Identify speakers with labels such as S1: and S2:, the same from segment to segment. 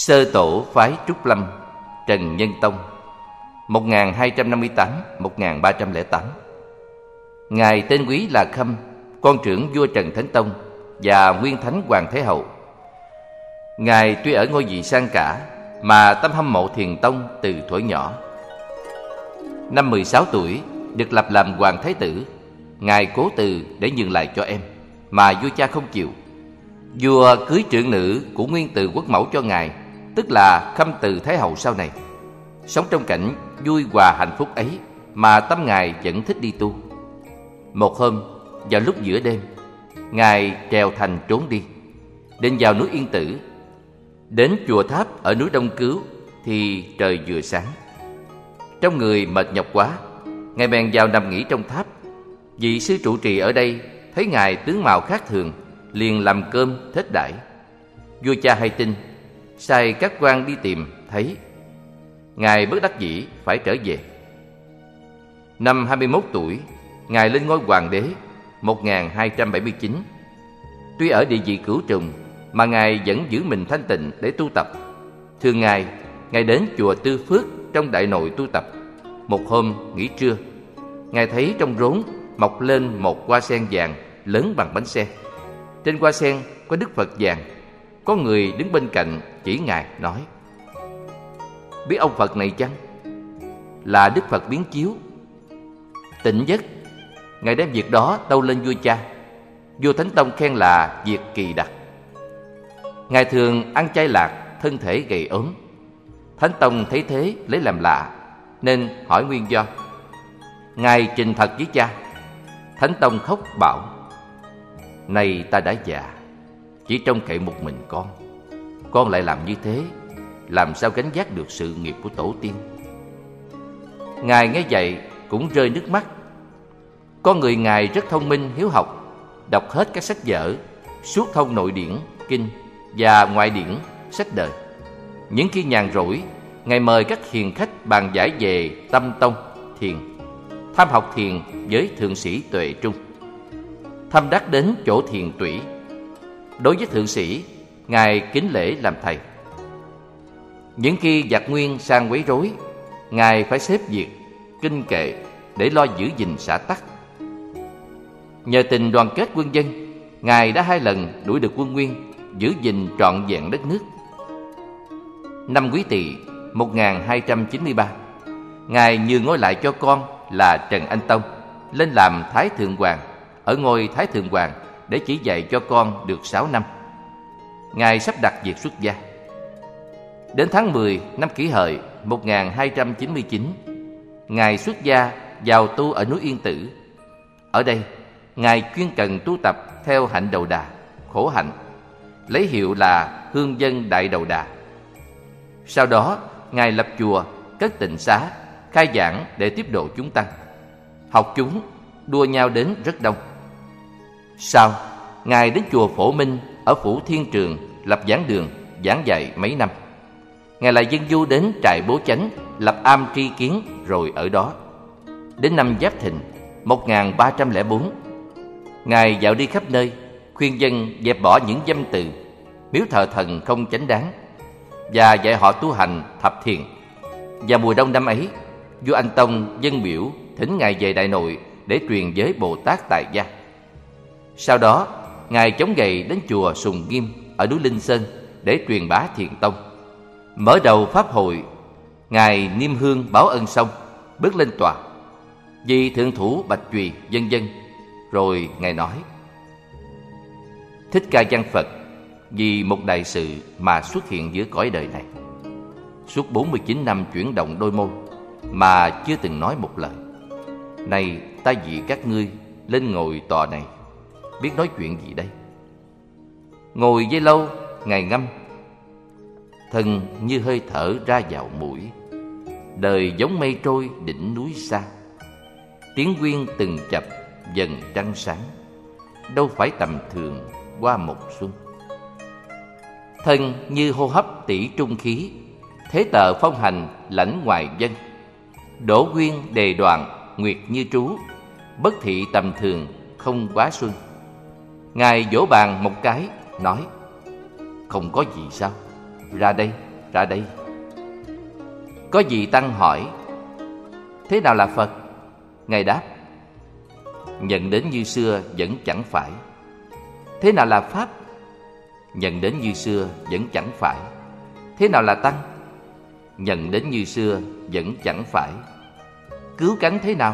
S1: Sơ tổ phái Trúc Lâm, Trần Nhân Tông, 1258-1308. Ngài tên quý là Khâm, con trưởng vua Trần Thánh Tông và nguyên thánh Hoàng Thái Hậu. Ngài tuy ở ngôi vị sang cả mà tâm hâm mộ Thiền Tông từ thuở nhỏ. Năm 16 tuổi được lập làm Hoàng Thái Tử. Ngài cố từ để nhường lại cho em, mà vua cha không chịu. Vua cưới trưởng nữ của nguyên từ quốc mẫu cho ngài, tức là Khâm Từ Thái Hậu sau này. Sống trong cảnh vui hòa hạnh phúc ấy mà tâm ngài vẫn thích đi tu. Một hôm, vào lúc giữa đêm, ngài trèo thành trốn đi, định vào núi Yên Tử. Đến chùa Tháp ở núi Đông Cứu thì trời vừa sáng. Trong người mệt nhọc quá, ngài bèn vào nằm nghỉ trong tháp. Vị sư trụ trì ở đây thấy ngài tướng mạo khác thường, liền làm cơm thết đãi. Vua cha hay tin, sai các quan đi tìm, thấy. Ngài bất đắc dĩ phải trở về. Năm 21 tuổi, ngài lên ngôi hoàng đế 1279. Tuy ở địa vị cửu trùng mà ngài vẫn giữ mình thanh tịnh để tu tập. Thường ngày, ngài đến chùa Tư Phước trong Đại Nội tu tập. Một hôm nghỉ trưa, ngài thấy trong rốn mọc lên một hoa sen vàng lớn bằng bánh xe. Trên hoa sen có Đức Phật vàng. Có người đứng bên cạnh chỉ ngài nói: biết ông Phật này chăng? Là Đức Phật biến chiếu. Tỉnh giấc, ngài đem việc đó tâu lên vua cha. Vua Thánh Tông khen là việc kỳ đặc. Ngài thường ăn chay lạc, thân thể gầy ốm. Thánh Tông thấy thế lấy làm lạ, nên hỏi nguyên do. Ngài trình thật với cha. Thánh Tông khóc bảo: này ta đã già, chỉ trông cậy một mình con lại làm như thế, làm sao gánh vác được sự nghiệp của tổ tiên. Ngài nghe vậy cũng rơi nước mắt. Con người ngài rất thông minh, hiếu học, đọc hết các sách vở, suốt thông nội điển, kinh và ngoại điển, sách đời. Những khi nhàn rỗi, ngài mời các hiền khách bàn giải về tâm tông, thiền, tham học thiền với thượng sĩ Tuệ Trung. Thâm đắc đến chỗ thiền tủy. Đối với thượng sĩ, ngài kính lễ làm thầy. Những khi giặc nguyên sang quấy rối, ngài phải xếp việc, kinh kệ để lo giữ gìn xã tắc. Nhờ tình đoàn kết quân dân, ngài đã 2 lần đuổi được quân Nguyên, giữ gìn trọn vẹn đất nước. Năm Quý Tỵ 1293, ngài nhường ngôi lại cho con là Trần Anh Tông lên làm Thái Thượng Hoàng ở ngôi Thái Thượng Hoàng để chỉ dạy cho con được 6 năm. Ngài sắp đặt việc xuất gia. Đến tháng 10 năm Kỷ Hợi 1299, ngài xuất gia vào tu ở núi Yên Tử. Ở đây, ngài chuyên cần tu tập theo hạnh Đầu Đà, khổ hạnh, lấy hiệu là Hương Dân Đại Đầu Đà. Sau đó, ngài lập chùa, cất tịnh xá, khai giảng để tiếp độ chúng tăng. Học chúng đua nhau đến rất đông. Sau, ngài đến chùa Phổ Minh ở Phủ Thiên Trường lập giảng đường, giảng dạy mấy năm. Ngài lại dân du đến trại Bố Chánh, lập am tri kiến rồi ở đó. Đến năm Giáp Thìn 1304, ngài dạo đi khắp nơi, khuyên dân dẹp bỏ những dâm từ, miếu thờ thần không chánh đáng, và dạy họ tu hành thập thiền. Và mùa đông năm ấy, vua Anh Tông dâng biểu thỉnh ngài về Đại Nội để truyền giới Bồ Tát tại gia. Sau đó, ngài chống gậy đến chùa Sùng Nghiêm ở núi Linh Sơn để truyền bá Thiền Tông. Mở đầu pháp hội, ngài niêm hương báo ân xong, bước lên tòa, vì thượng thủ bạch chùy vân vân. Rồi ngài nói: Thích Ca Văn Phật vì một đại sự mà xuất hiện giữa cõi đời này. Suốt 49 năm chuyển động đôi môi mà chưa từng nói một lời. Nay ta dị các ngươi lên ngồi tòa này, biết nói chuyện gì đây? Ngồi dây lâu, ngài ngâm: Thân như hơi thở ra vào mũi, đời giống mây trôi đỉnh núi xa. Tiếng quyên từng chập dần trăng sáng, đâu phải tầm thường qua một xuân. Thân như hô hấp tỷ trung khí, thế tờ phong hành lãnh ngoài dân. Đổ quyên đề đoạn nguyệt như trú, bất thị tầm thường không quá xuân. Ngài vỗ bàn một cái nói: Không có gì sao, ra đây, ra đây. Có vị tăng hỏi: thế nào là Phật? Ngài đáp: nhận đến như xưa vẫn chẳng phải. Thế nào là Pháp? Nhận đến như xưa vẫn chẳng phải. Thế nào là Tăng? Nhận đến như xưa vẫn chẳng phải. Cứu cánh thế nào?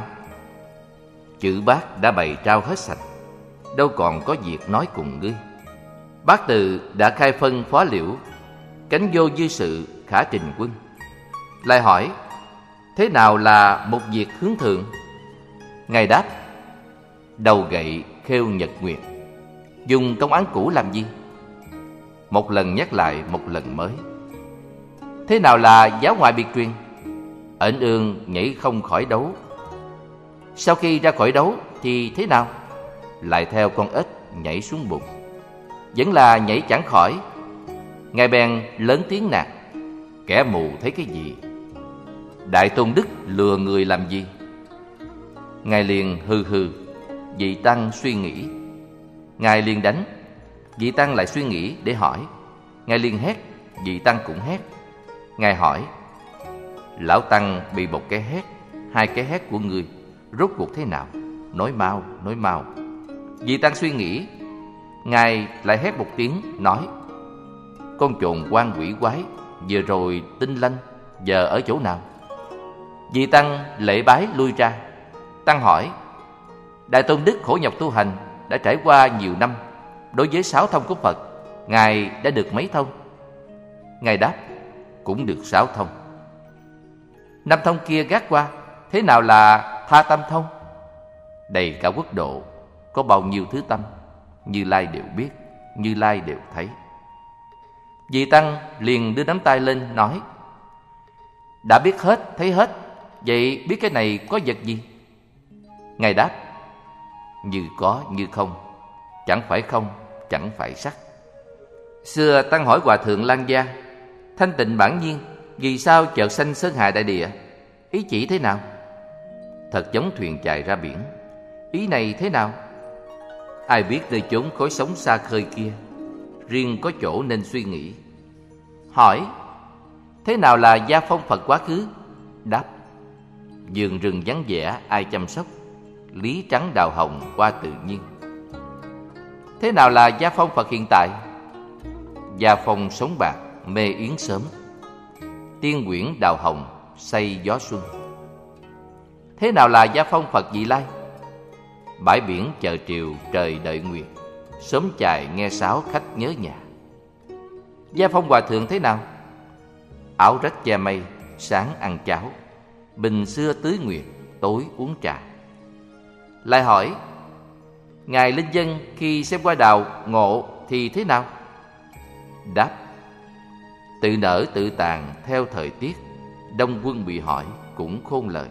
S1: Chữ bát đã bày trao hết sạch, đâu còn có việc nói cùng ngươi. Bát từ đã khai phân phó liễu, cánh vô dư sự khả trình quân. Lại hỏi: thế nào là một việc hướng thượng? Ngài đáp: đầu gậy khêu nhật nguyệt. Dùng công án cũ làm gì? Một lần nhắc lại một lần mới. Thế nào là giáo ngoại biệt truyền? Ẩn ương nhảy không khỏi đấu. Sau khi ra khỏi đấu thì thế nào? Lại theo con ếch nhảy xuống bùn. Vẫn là nhảy chẳng khỏi. Ngài bèn lớn tiếng nạt: kẻ mù thấy cái gì? Đại Tôn Đức lừa người làm gì? Ngài liền hừ hừ. Vị tăng suy nghĩ. Ngài liền đánh. Vị tăng lại suy nghĩ để hỏi. Ngài liền hét. Vị tăng cũng hét. Ngài hỏi: lão tăng bị một cái hét, hai cái hét của ngươi rốt cuộc thế nào? Nói mau, nói mau. Vị tăng suy nghĩ. Ngài lại hét một tiếng nói: con trồn quan quỷ quái vừa rồi tinh lanh, giờ ở chỗ nào? Vị tăng lễ bái lui ra. Tăng hỏi: Đại Tôn Đức khổ nhọc tu hành đã trải qua nhiều năm, đối với 6 thông của Phật, Ngài đã được mấy thông? Ngài đáp: cũng được 6 thông. 5 thông kia gác qua, thế nào là tha tâm thông? Đầy cả quốc độ, có bao nhiêu thứ tâm, Như Lai đều biết, Như Lai đều thấy. Vị tăng liền đưa nắm tay lên nói: đã biết hết, thấy hết, vậy biết cái này có vật gì? Ngài đáp: như có như không, chẳng phải không, chẳng phải sắc. Xưa tăng hỏi Hòa Thượng Lang Gia: thanh tịnh bản nhiên, vì sao chợt sanh sơn hà đại địa? Ý chỉ thế nào? Thật giống thuyền chài ra biển. Ý này thế nào? Ai biết nơi chốn khối sóng xa khơi kia, riêng có chỗ nên suy nghĩ. Hỏi: thế nào là gia phong Phật quá khứ? Đáp: vườn rừng vắng vẻ ai chăm sóc, lý trắng đào hồng qua tự nhiên. Thế nào là gia phong Phật hiện tại? Gia phong sống bạc mê yến sớm, tiên quyển đào hồng say gió xuân. Thế nào là gia phong Phật vị lai? Bãi biển chờ triều trời đợi nguyệt, sớm chài nghe sáo khách nhớ nhà. Gia phong Hòa Thượng thế nào? Áo rách che mây, sáng ăn cháo, bình xưa tưới nguyệt, tối uống trà. Lại hỏi: Ngài Linh Dân khi xem qua đào ngộ thì thế nào? Đáp: tự nở tự tàn theo thời tiết, đông quân bị hỏi cũng khôn lời.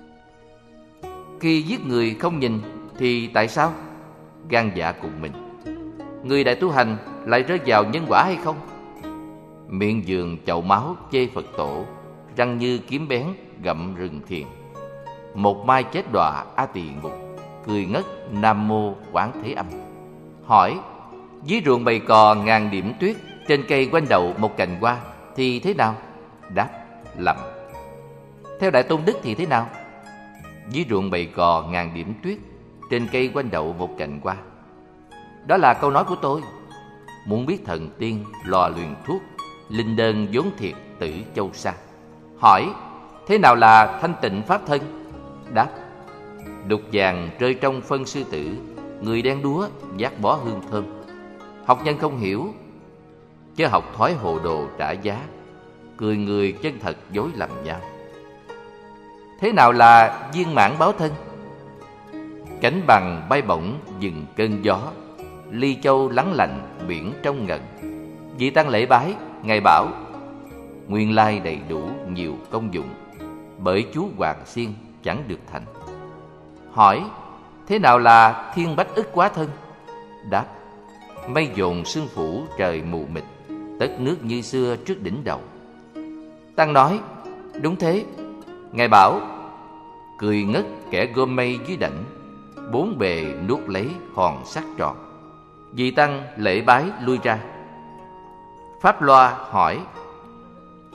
S1: Khi giết người không nhìn thì tại sao? Gan dạ cùng mình. Người đại tu hành lại rơi vào nhân quả hay không? Miệng giường chậu máu chê Phật tổ, răng như kiếm bén gặm rừng thiền. Một mai chết đọa A Tỳ ngục, cười ngất Nam Mô Quán Thế Âm. Hỏi: dưới ruộng bầy cò ngàn điểm tuyết, trên cây quanh đậu một cành hoa thì thế nào? Đáp: lầm. Theo Đại Tôn Đức thì thế nào? Dưới ruộng bầy cò ngàn điểm tuyết, trên cây quanh đậu một cành hoa. Đó là câu nói của tôi. Muốn biết thần tiên, lò luyện thuốc, linh đơn vốn thiệt tử châu xa. Hỏi: thế nào là thanh tịnh pháp thân? Đáp: đục vàng rơi trong phân sư tử, người đen đúa vác bó hương thơm. Học nhân không hiểu, chớ học thói hồ đồ trả giá, cười người chân thật dối lầm nhau. Thế nào là viên mãn báo thân? Cánh bằng bay bổng dừng cơn gió, ly châu lắng lạnh biển trong ngần. Vị tăng lễ bái, Ngài bảo: nguyên lai đầy đủ nhiều công dụng, bởi chú Hoàng Xiên chẳng được thành. Hỏi: thế nào là thiên bách ức quá thân? Đáp: mây dồn sương phủ trời mù mịt, tất nước như xưa trước đỉnh đầu. Tăng nói: đúng thế. Ngài bảo: cười ngất kẻ gom mây dưới đảnh, bốn bề nuốt lấy hòn sắt tròn. Vị tăng lễ bái lui ra. Pháp Loa hỏi: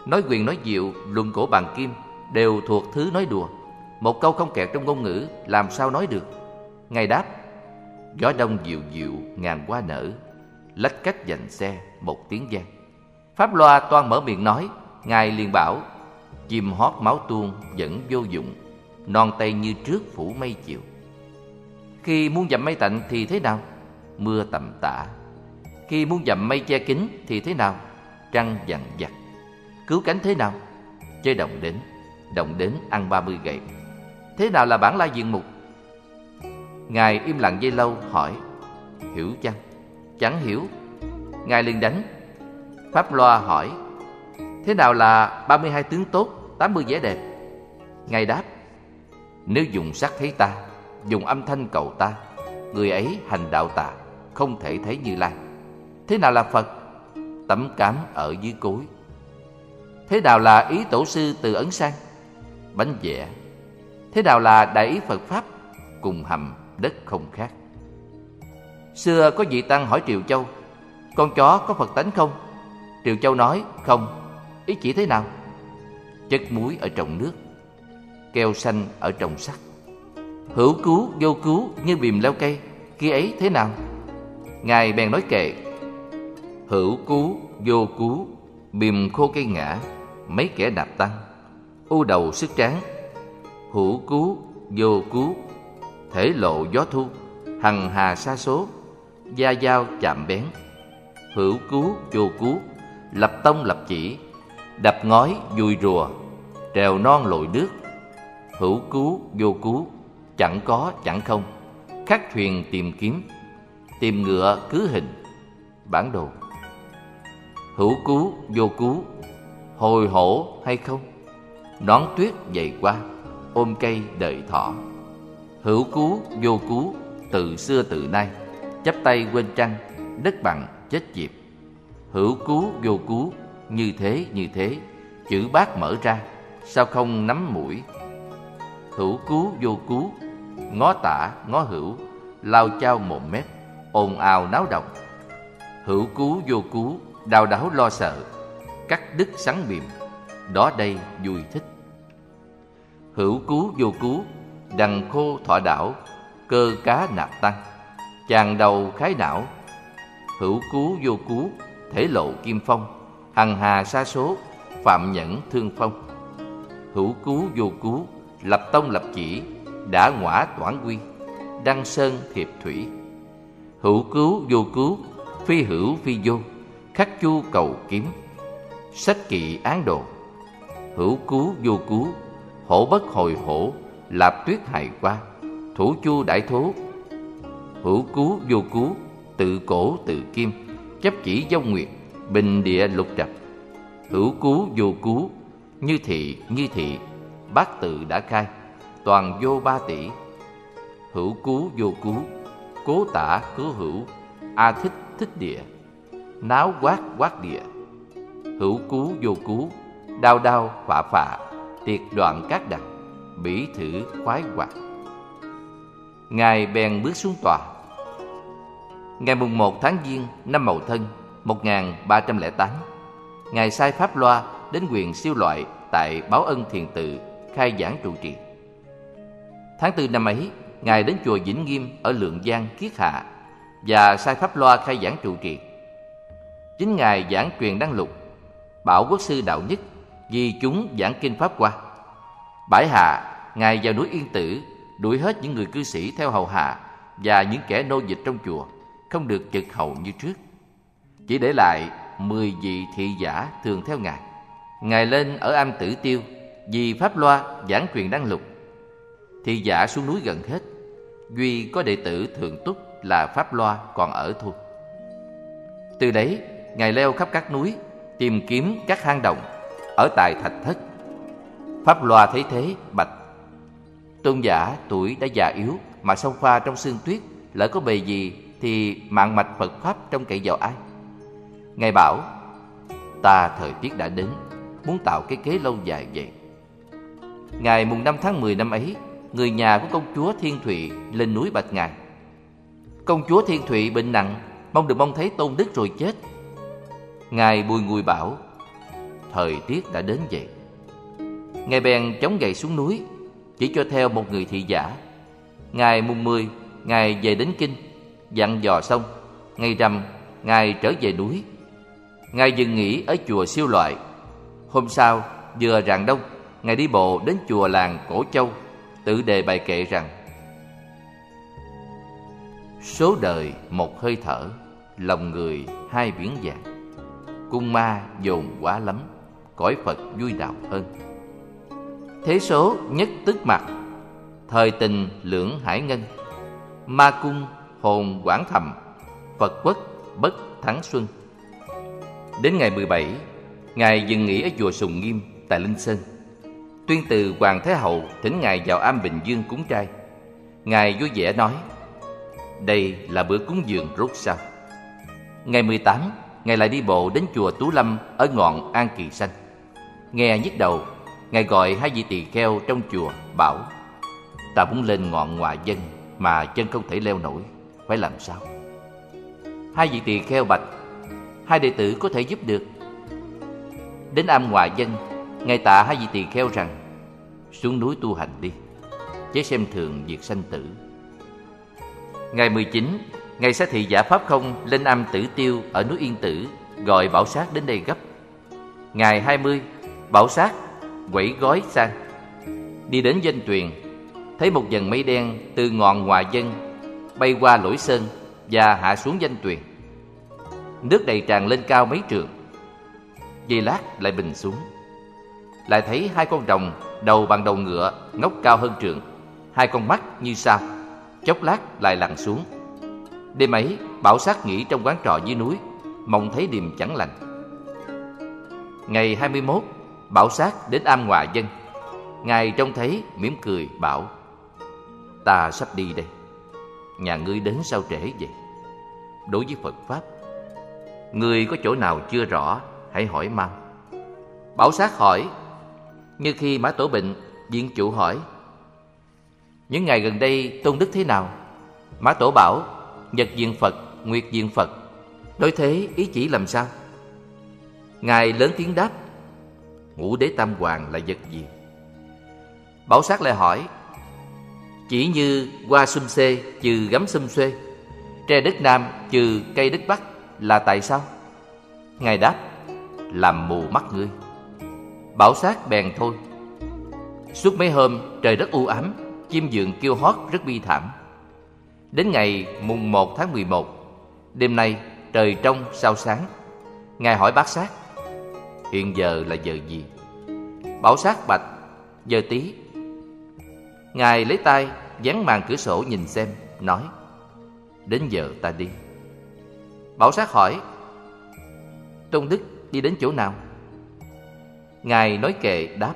S1: Nói quyền nói diệu, luận cổ bàn kim đều thuộc thứ nói đùa. Một câu không kẹt trong ngôn ngữ làm sao nói được? Ngài đáp: gió đông dịu dịu ngàn hoa nở, lách cách giành xe một tiếng vang. Pháp Loa toan mở miệng nói, Ngài liền bảo: chim hót máu tuôn vẫn vô dụng, non tây như trước phủ mây chiều. Khi muốn dặm mây tạnh thì thế nào? Mưa tầm tã. Khi muốn dặm mây che kín thì thế nào? Trăng dằn vặt. Cứu cánh thế nào? Chơi động đến ăn 30 gậy. Thế nào là bản la diện mục? Ngài im lặng giây lâu hỏi: hiểu chăng? Chẳng hiểu. Ngài liền đánh. Pháp Loa hỏi: thế nào là 32 tướng tốt, 80 vẻ đẹp? Ngài đáp: nếu dùng sắc thấy ta, dùng âm thanh cầu ta, người ấy hành đạo tà, không thể thấy Như Lai. Thế nào là Phật? Tấm cám ở dưới cối. Thế nào là ý tổ sư từ Ấn Sang? Bánh vẽ. Thế nào là đại ý Phật Pháp? Cùng hầm đất không khác. Xưa có vị tăng hỏi Triều Châu: con chó có Phật tánh không? Triều Châu nói: không. Ý chỉ thế nào? Chất muối ở trong nước, keo xanh ở trong sắt. Hữu cứu vô cứu như bìm leo cây, kia ấy thế nào? Ngài bèn nói kệ: hữu cứu vô cứu, bìm khô cây ngã, mấy kẻ nạp tăng, u đầu sức tráng. Hữu cứu vô cứu, thể lộ gió thu, hằng hà sa số, da dao chạm bén. Hữu cứu vô cứu, lập tông lập chỉ, đập ngói dùi rùa, trèo non lội nước. Hữu cứu vô cứu, chẳng có chẳng không, khắc thuyền tìm kiếm, tìm ngựa cứ hình. Bản đồ. Hữu cứu vô cứu, hồi hổ hay không, nón tuyết dày qua, ôm cây đợi thỏ. Hữu cứu vô cứu, từ xưa từ nay, chắp tay quên trăng, đất bằng chết diệp. Hữu cứu vô cứu, như thế, chữ bát mở ra, sao không nắm mũi. Hữu cứu vô cứu, ngó tả ngó hữu, lao chao mồm mép, ồn ào náo động. Hữu cứu vô cứu, đào đáo lo sợ, cắt đứt sắn bìm, đó đây vui thích. Hữu cứu vô cứu, đằng khô thọ đảo, cơ cá nạp tăng, chàng đầu khái não. Hữu cứu vô cứu, thể lộ kim phong, hằng hà sa số, phạm nhẫn thương phong. Hữu cứu vô cứu, lập tông lập chỉ, đã ngõa toản quy, đăng sơn thiệp thủy. Hữu cứu vô cứu, phi hữu phi vô, khắc chu cầu kiếm, sách kỵ án đồ. Hữu cứu vô cứu, hổ bất hồi hổ, lạp tuyết hài qua, thủ chu đại thố. Hữu cứu vô cứu, tự cổ tự kim, chấp chỉ dông nguyệt, bình địa lục trạch. Hữu cứu vô cứu, như thị, bát tự đã khai, toàn vô 3 tỷ. Hữu cứu vô cứu, cố tả cứu hữu, a thích thích địa, náo quát địa. Hữu cứu vô cứu, đao đao phạ phạ, tiệt đoạn cát đặc, bỉ thử khoái hoạt. Ngài bèn bước xuống tòa. Ngày mùng 1 tháng Giêng năm Mậu Thân 1308, Ngài sai Pháp Loa đến huyện Siêu Loại tại Báo Ân Thiền Tự khai giảng trụ trì. Tháng 4 năm ấy, Ngài đến chùa Vĩnh Nghiêm ở Lượng Giang, Kiết Hạ và sai Pháp Loa khai giảng trụ trì. Chính Ngài giảng truyền đăng lục, bảo quốc sư đạo nhất vì chúng giảng kinh Pháp Hoa. Bãi hạ, Ngài vào núi Yên Tử đuổi hết những người cư sĩ theo hầu hạ và những kẻ nô dịch trong chùa không được chực hầu như trước, chỉ để lại 10 vị thị giả thường theo Ngài. Ngài lên ở Am Tử Tiêu vì Pháp Loa giảng truyền đăng lục. Thị giả xuống núi gần hết, duy có đệ tử thường túc là Pháp Loa còn ở thôi. Từ đấy, Ngài leo khắp các núi tìm kiếm các hang động ở tại Thạch Thất. Pháp Loa thấy thế bạch: tôn giả tuổi đã già yếu mà xông pha trong sương tuyết, lỡ có bề gì thì mạng mạch Phật Pháp trông cậy vào ai? Ngài bảo: ta thời tiết đã đến, muốn tạo cái kế lâu dài vậy. Ngày mùng 5 tháng 10 năm ấy, người nhà của công chúa Thiên Thụy lên núi bạch Ngài. Công chúa Thiên Thụy bệnh nặng, mong được mong thấy tôn đức rồi chết. Ngài bùi ngùi bảo: thời tiết đã đến vậy. Ngài bèn chống gậy xuống núi, chỉ cho theo một người thị giả. Ngày mùng 10, Ngài về đến Kinh, dặn dò xong, ngày rằm Ngài trở về núi. Ngài dừng nghỉ ở chùa Siêu Loại. Hôm sau, vừa rạng đông, Ngài đi bộ đến chùa làng Cổ Châu, tự đề bài kệ rằng: số đời một hơi thở, lòng người hai biển vàng. Cung ma dồn quá lắm, cõi Phật vui đạo hơn. Thế số nhất tức mặt, thời tình lưỡng hải ngân. Ma cung hồn quảng thầm, Phật quốc bất thắng xuân. Đến ngày 17, Ngài dừng nghỉ ở chùa Sùng Nghiêm tại Linh Sơn. Tuyên từ Hoàng Thái Hậu thỉnh Ngài vào am Bình Dương cúng trai. Ngài vui vẻ nói: đây là bữa cúng dường rốt sau. Ngày 18, Ngài lại đi bộ đến chùa Tú Lâm ở ngọn An Kỳ Xanh. Nghe nhức đầu, Ngài gọi hai vị tỳ kheo trong chùa bảo: ta muốn lên ngọn Ngoà Dân mà chân không thể leo nổi, phải làm sao? Hai vị tỳ kheo bạch: hai đệ tử có thể giúp được. Đến am Ngoà Dân, Ngài tạ hai vị tỳ kheo rằng: xuống núi tu hành đi, chớ xem thường việc sanh tử. Ngày 19, Ngài sai thị giả Pháp Không lên am Tử Tiêu ở núi Yên Tử, gọi Bảo Sát đến đây gấp. Ngày 20, Bảo Sát quẩy gói sang, đi đến Danh Tuyền, thấy một dần mây đen từ ngọn Ngoà Dân bay qua Lỗi Sơn và hạ xuống Danh Tuyền. Nước đầy tràn lên cao mấy trượng, giây lát lại bình xuống. Lại thấy hai con rồng đầu bằng đầu ngựa, ngóc cao hơn trượng, hai con mắt như sao, chốc lát lại lặn xuống. Đêm ấy, Bảo Sát nghỉ trong quán trọ dưới núi, mộng thấy điềm chẳng lành. Ngày 21, Bảo Sát đến am Ngoà Dân. Ngài trông thấy mỉm cười bảo: ta sắp đi đây, nhà ngươi đến sao trễ vậy? Đối với Phật Pháp, ngươi có chỗ nào chưa rõ, hãy hỏi mau. Bảo Sát hỏi. Như khi Mã Tổ bệnh, Viên Chủ hỏi: những ngày gần đây tôn đức thế nào? Mã Tổ bảo: nhật diện Phật, nguyệt diện Phật. Đối thế ý chỉ làm sao? Ngài lớn tiếng đáp: ngũ đế tam hoàng là vật gì? Bảo Sát lại hỏi: chỉ như hoa sum xê trừ gấm sum xuê, tre đất Nam trừ cây đất Bắc là tại sao? Ngài đáp: làm mù mắt ngươi. Bảo Sát bèn thôi. Suốt mấy hôm trời đất u ám, chim vượng kêu hót rất bi thảm. Đến ngày mùng 1 tháng 11, đêm nay trời trong sao sáng. Ngài hỏi Bát Sát: hiện giờ là giờ gì? Bảo Sát bạch: giờ Tý. Ngài lấy tay dán màn cửa sổ nhìn xem, nói: đến giờ ta đi. Bảo Sát hỏi: tôn đức đi đến chỗ nào? Ngài nói kệ đáp: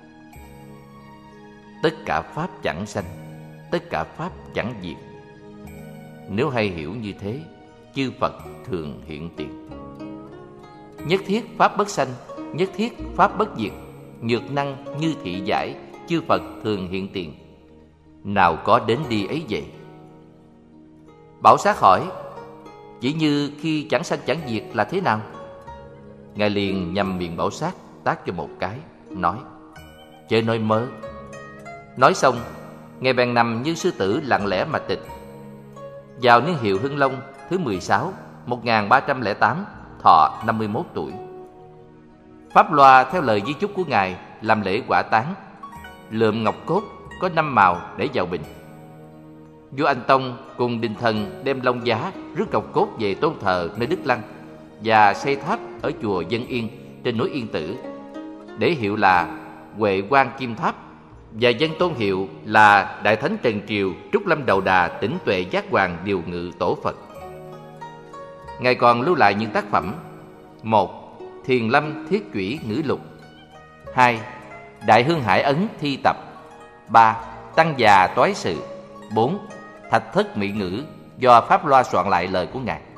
S1: tất cả pháp chẳng sanh, tất cả pháp chẳng diệt. Nếu hay hiểu như thế, chư Phật thường hiện tiền. Nhất thiết pháp bất sanh, nhất thiết pháp bất diệt. Nhược năng như thị giải, chư Phật thường hiện tiền. Nào có đến đi ấy vậy? Bảo Sát hỏi: chỉ như khi chẳng sanh chẳng diệt là thế nào? Ngài liền nhằm miệng Bảo Sát tát cho một cái, nói: chớ nói mớ. Nói xong, Ngài bèn nằm như sư tử lặng lẽ mà tịch. Vào niên hiệu Hưng Long thứ 16, 1308, thọ 51 tuổi. Pháp Loa theo lời di chúc của Ngài làm lễ quả táng. Lượm ngọc cốt có 5 màu để vào bình. Vua Anh Tông cùng đình thần đem long giá rước ngọc cốt về tôn thờ nơi Đức Lăng và xây tháp ở chùa Dân Yên trên núi Yên Tử, để hiệu là Huệ Quang Kim Tháp, và dân tôn hiệu là Đại Thánh Trần Triều Trúc Lâm Đầu Đà Tĩnh Tuệ Giác Hoàng Điều Ngự Tổ Phật. Ngài còn lưu lại những tác phẩm: 1. Thiền Lâm Thiết Chủy Ngữ Lục. 2. Đại Hương Hải Ấn Thi Tập. 3. Tăng Già Toái Sự. 4. Thạch Thất Mỹ Ngữ do Pháp Loa soạn lại lời của Ngài.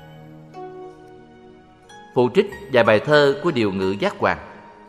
S1: Phụ trích vài bài thơ của Điều Ngự Giác Hoàng.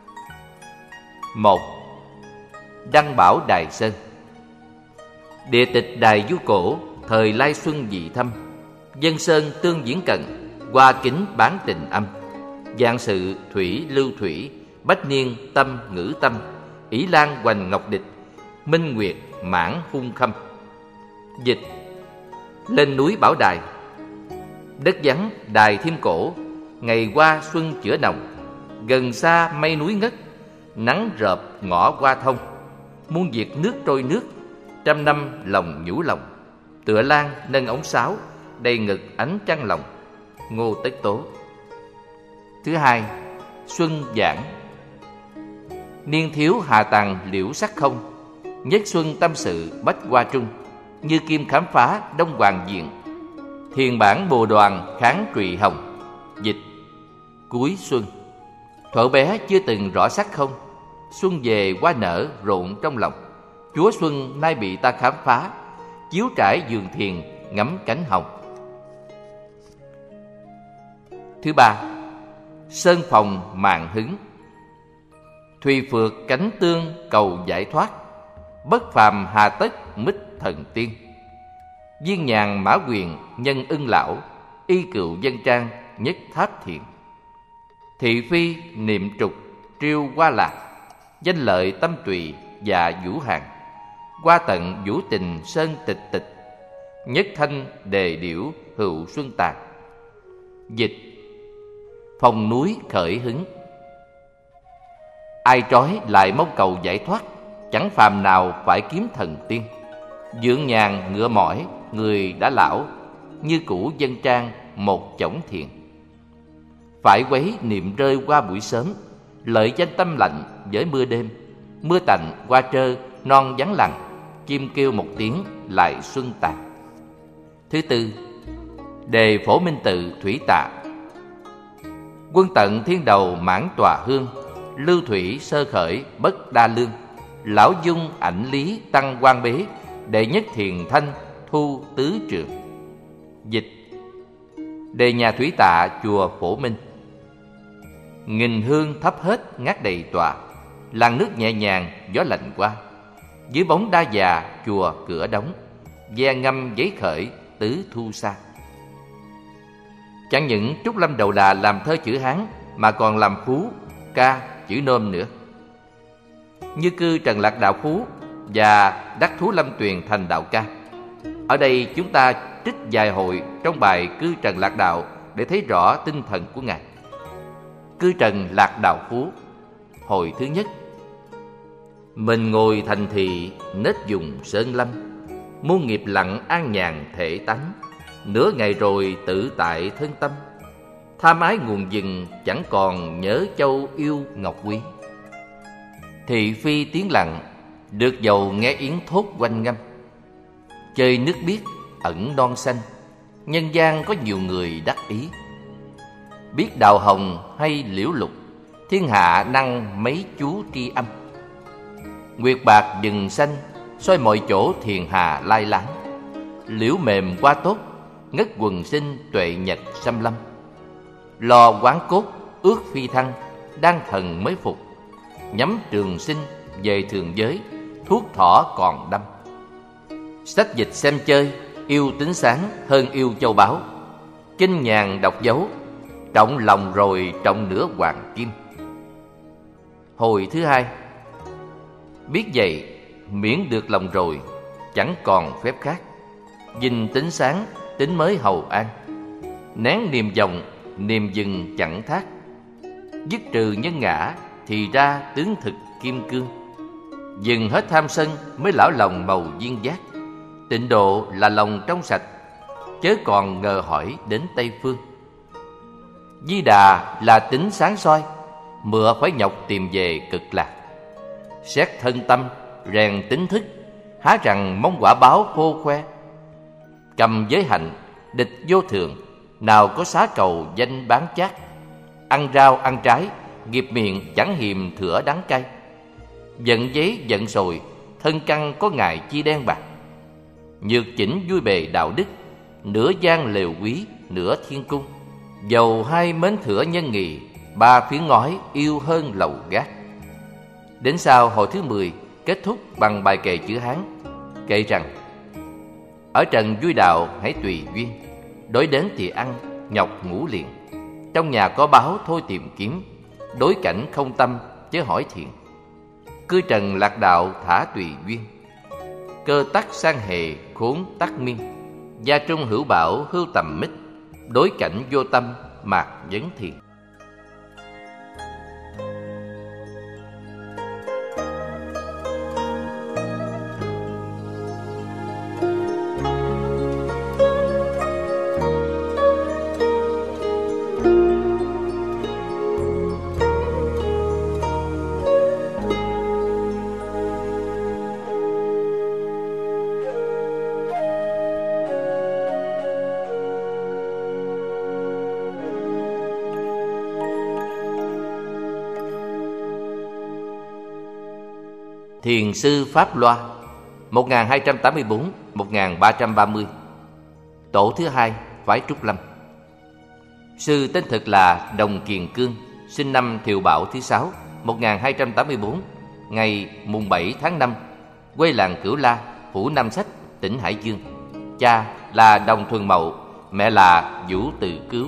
S1: 1. Đăng Bảo Đài Sơn. Địa tịch Đài Du Cổ, thời Lai Xuân dị thâm. Dân sơn tương diễn cận, hoa kính bán tình âm. Giang sự thủy lưu thủy, Bách niên tâm ngữ tâm, ỷ lan hoành ngọc địch, minh nguyệt mãn hung khâm. Dịch: lên núi Bảo Đài. Đất vắng đài thêm cổ, ngày qua xuân chữa nồng. Gần xa mây núi ngất, nắng rợp ngõ qua thông. Muôn việc nước trôi nước, trăm năm lòng nhủ lòng. Tựa lan nâng ống sáo, đầy ngực ánh trăng lòng. Ngô Tất Tố. Thứ hai, xuân giảng. Niên thiếu hà tàng liễu sắc không, nhất xuân tâm sự bách hoa trung. Như kim khám phá đông hoàng diện, thiền bản bồ đoàn kháng trụy hồng. Dịch: cuối xuân. Thuở bé chưa từng rõ sắc không, xuân về hoa nở rộn trong lòng. Chúa xuân nay bị ta khám phá, chiếu trải giường thiền ngắm cánh hồng. Thứ ba, sơn phòng mạn hứng. Thùy phượt cánh tương cầu giải thoát, bất phàm hà tất mít thần tiên. Viên nhàn mã quyền nhân ưng lão, y cựu dân trang nhất tháp thiện. Thị phi niệm trục triêu hoa lạc, danh lợi tâm tùy và vũ hàng. Qua tận vũ tình sơn tịch tịch, nhất thanh đề điểu hữu xuân tạc. Dịch: phòng núi khởi hứng. Ai trói lại mong cầu giải thoát, chẳng phàm nào phải kiếm thần tiên. Dưỡng nhàn ngựa mỏi, người đã lão, như cũ dân trang một chổng thiền. Phải quấy niệm rơi qua buổi sớm, lợi danh tâm lạnh với mưa đêm. Mưa tạnh qua trơ non vắng lặng, chim kêu một tiếng lại xuân tàn. Thứ tư, đề Phổ Minh Tự thủy tạ. Quân tận thiên đầu mãn tòa hương, lưu thủy sơ khởi bất đa lương. Lão dung ảnh lý tăng quan bế, đệ nhất thiền thanh thu tứ trường. Dịch: đề nhà thủy tạ chùa Phổ Minh. Nghìn hương thắp hết ngát đầy tòa, làn nước nhẹ nhàng gió lạnh qua. Dưới bóng đa già chùa cửa đóng, ve ngâm giấy khởi tứ thu xa. Chẳng những Trúc Lâm Đầu Đà làm thơ chữ Hán, mà còn làm phú ca chữ Nôm nữa. Như cư Trần Lạc đạo phú và Đắc Thú Lâm Tuyền thành đạo ca. Ở đây chúng ta trích vài hội trong bài Cư Trần Lạc Đạo để thấy rõ tinh thần của Ngài. Cư Trần Lạc Đạo Phú. Hồi thứ nhất. Mình ngồi thành thị nết dùng sơn lâm, muôn nghiệp lặng an nhàn thể tánh. Nửa ngày rồi tự tại thân tâm, tham ái nguồn dừng chẳng còn nhớ châu yêu ngọc quý. Thị phi tiếng lặng, được dầu nghe yến thốt quanh ngâm. Chơi nước biếc ẩn non xanh, nhân gian có nhiều người đắc ý. Biết đào hồng hay liễu lục, thiên hạ năng mấy chú tri âm. Nguyệt bạc rừng xanh, soi mọi chỗ thiền hà lai láng. Liễu mềm qua tốt, ngất quần sinh tuệ nhật xâm lâm. Lò quán cốt ước phi thăng, đang thần mới phục. Nhắm trường sinh về thường giới, thuốc thỏ còn đâm. Sách dịch xem chơi, yêu tính sáng hơn yêu châu báu. Kinh nhàn đọc dấu, trọng lòng rồi trọng nửa hoàng kim. Hồi thứ hai. Biết vậy, miễn được lòng rồi, chẳng còn phép khác. Dình tính sáng, tính mới hầu an. Nén niềm vọng, niềm dừng chẳng thác. Dứt trừ nhân ngã, thì ra tướng thực kim cương. Dừng hết tham sân mới lão lòng màu duyên giác. Tịnh độ là lòng trong sạch, chớ còn ngờ hỏi đến Tây Phương. Di Đà là tính sáng soi, mựa phải nhọc tìm về cực lạc. Xét thân tâm, rèn tính thức, há rằng mong quả báo khô khoe. Cầm giới hạnh, địch vô thường, nào có xá cầu danh bán chát. Ăn rau ăn trái, nghiệp miệng chẳng hiềm thửa đắng cay. Giận giấy giận sồi, thân căn có ngài chi đen bạc. Nhược chỉnh vui bề đạo đức, nửa gian lều quý, nửa thiên cung. Dầu hai mến thửa nhân nghị, ba phiến ngói yêu hơn lầu gác. Đến sau hồi thứ 10 kết thúc bằng bài kệ chữ Hán, kệ rằng: ở trần vui đạo hãy tùy duyên, đối đến thì ăn, nhọc ngủ liền. Trong nhà có báo thôi tìm kiếm, đối cảnh không tâm chớ hỏi thiện. Cư trần lạc đạo thả tùy duyên. Cơ tắc sang hề khốn tắc miên. Gia trung hữu bảo hưu tầm mít. Đối cảnh vô tâm mạc vấn thiền. Thiền sư Pháp Loa 1284-1330. Tổ thứ hai phái Trúc Lâm. Sư tên thực là Đồng Kiền Cương, sinh năm Thiều Bảo thứ 6 1284, ngày mùng 7 tháng 5, quê làng Cửu La, phủ Nam Sách, tỉnh Hải Dương. Cha là Đồng Thuần Mậu, mẹ là Vũ Từ Cứu.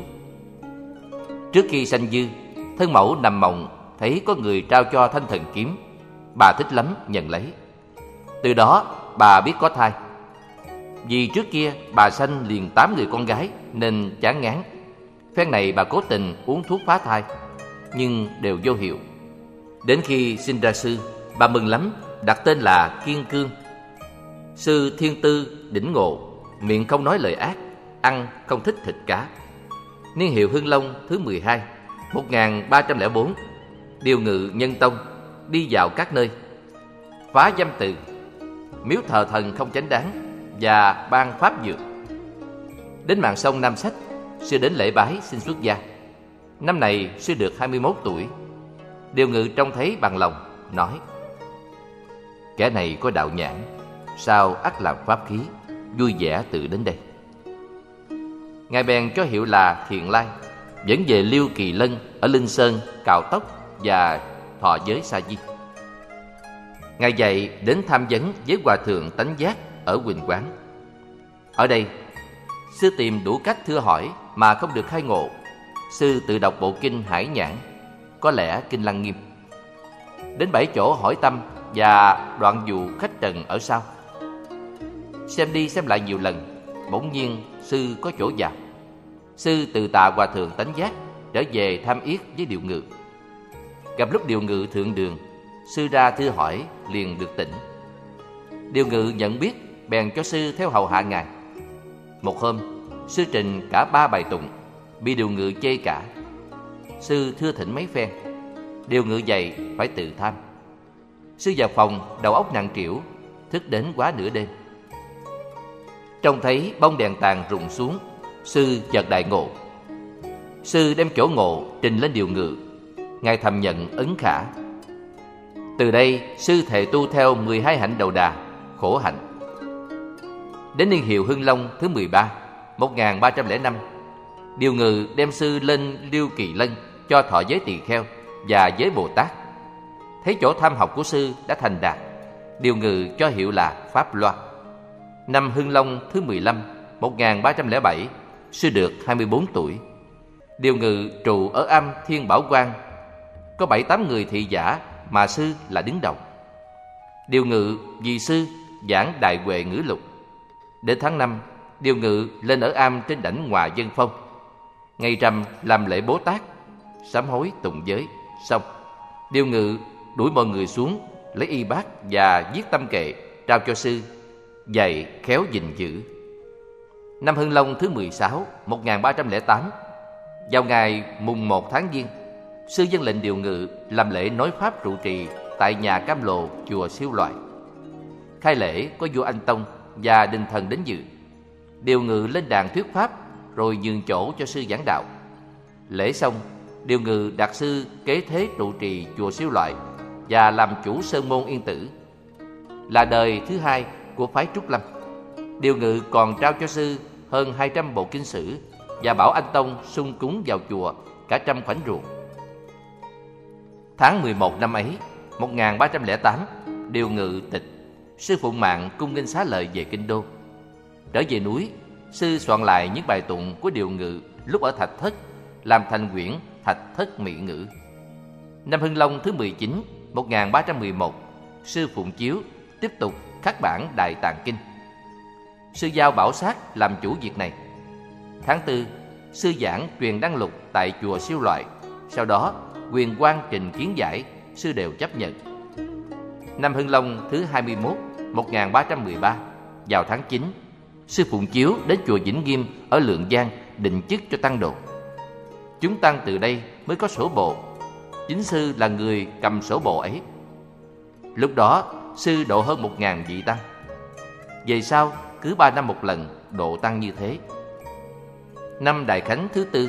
S1: Trước khi sanh Dư, thân mẫu nằm mộng thấy có người trao cho thanh thần kiếm. Bà thích lắm nhận lấy. Từ đó bà biết có thai. Vì trước kia bà sanh liền 8 người con gái nên chán ngán. Phen này bà cố tình uống thuốc phá thai, nhưng đều vô hiệu. Đến khi sinh ra sư, bà mừng lắm, đặt tên là Kiên Cương. Sư thiên tư, đỉnh ngộ, miệng không nói lời ác, ăn không thích thịt cá. Niên hiệu Hưng Long thứ 12 1304. Điều ngự Nhân Tông, đi vào các nơi, phá dâm từ, miếu thờ thần không chánh đáng và ban pháp dược. Đến mạn sông Nam Sách, sư đến lễ bái xin xuất gia. Năm này sư được 21 tuổi. Điều ngự trông thấy bằng lòng, nói: kẻ này có đạo nhãn, sao ắt làm pháp khí, vui vẻ tự đến đây. Ngài bèn cho hiệu là Thiện Lai, dẫn về Liêu Kỳ Lân ở Linh Sơn, cạo tóc và thọ giới sa di. Ngài dạy đến tham vấn với Hòa thượng Tánh Giác ở Huỳnh Quán. Ở đây, sư tìm đủ cách thưa hỏi mà không được khai ngộ. Sư tự đọc bộ kinh Hải Nhãn, có lẽ kinh Lăng Nghiêm. Đến 7 chỗ hỏi tâm và đoạn dụ khách trần ở sau. Xem đi xem lại nhiều lần, bỗng nhiên sư có chỗ vào. Sư từ tạ Hòa thượng Tánh Giác, trở về tham yết với Điều Ngự. Gặp lúc Điều Ngự thượng đường, sư ra thưa hỏi, liền được tỉnh. Điều Ngự nhận biết, bèn cho sư theo hầu hạ ngài. Một hôm, sư trình cả 3 bài tụng, bị Điều Ngự chê cả. Sư thưa thỉnh mấy phen. Điều Ngự dạy phải tự tham. Sư vào phòng, đầu óc nặng trĩu, thức đến quá nửa đêm. Trông thấy bông đèn tàn rụng xuống, sư chợt đại ngộ. Sư đem chỗ ngộ trình lên Điều Ngự. Ngài thầm nhận ấn khả. Từ đây sư thệ tu theo 12 hạnh đầu đà, khổ hạnh. Đến niên hiệu Hưng Long thứ 13 1305, Điều Ngự đem sư lên Liêu Kỳ Lân cho thọ giới tỳ kheo và giới Bồ Tát. Thấy chỗ tham học của sư đã thành đạt, Điều Ngự cho hiệu là Pháp Loa. Năm Hưng Long thứ 15 1307, sư được 24 tuổi. Điều Ngự trụ ở am Thiên Bảo Quang. Có 7-8 người thị giả mà sư là đứng đầu. Điều Ngự vì sư giảng Đại Huệ Ngữ Lục. Đến tháng 5, Điều Ngự lên ở am trên đảnh Hòa Dân Phong. Ngày rằm làm lễ Bố Tát, sám hối tụng giới. Xong, Điều Ngự đuổi mọi người xuống, lấy y bát và viết tâm kệ trao cho sư, dạy khéo gìn giữ. Năm Hưng Long thứ 16 1308, vào ngày mùng 1 tháng Giêng, sư dâng lệnh Điều Ngự làm lễ nói pháp trụ trì tại nhà Cam Lồ, chùa Siêu Loại. Khai lễ có vua Anh Tông và đình thần đến dự. Điều Ngự lên đàn thuyết pháp, rồi nhường chỗ cho sư giảng đạo. Lễ xong, Điều Ngự đặt sư kế thế trụ trì chùa Siêu Loại và làm chủ sơn môn Yên Tử. Là đời thứ hai của phái Trúc Lâm. Điều Ngự còn trao cho sư hơn 200 bộ kinh sử và bảo Anh Tông sung cúng vào chùa cả 100 khoảnh ruộng. Tháng 11 năm ấy, 1308, Điều Ngự tịch. Sư phụng mạng cung nghênh xá lợi về kinh đô. Trở về núi, sư soạn lại những bài tụng của Điều Ngự lúc ở Thạch Thất, làm thành quyển Thạch Thất Mỹ Ngữ. Năm Hưng Long thứ 19, 1311, sư Phụng Chiếu tiếp tục khắc bản Đại Tạng Kinh. Sư giao Bảo Sát làm chủ việc này. Tháng 4, sư giảng truyền đăng lục tại chùa Siêu Loại. Sau đó, Quyền Quang trình kiến giải, sư đều chấp nhận. Năm Hưng Long thứ 21, 1313, vào tháng 9, sư Phụng Chiếu đến chùa Vĩnh Nghiêm ở Lượng Giang định chức cho tăng đồ. Chúng tăng từ đây mới có sổ bộ. Chính sư là người cầm sổ bộ ấy. Lúc đó, sư độ hơn 1000 vị tăng. Về sau, cứ 3 năm một lần độ tăng như thế. Năm Đại Khánh thứ 4,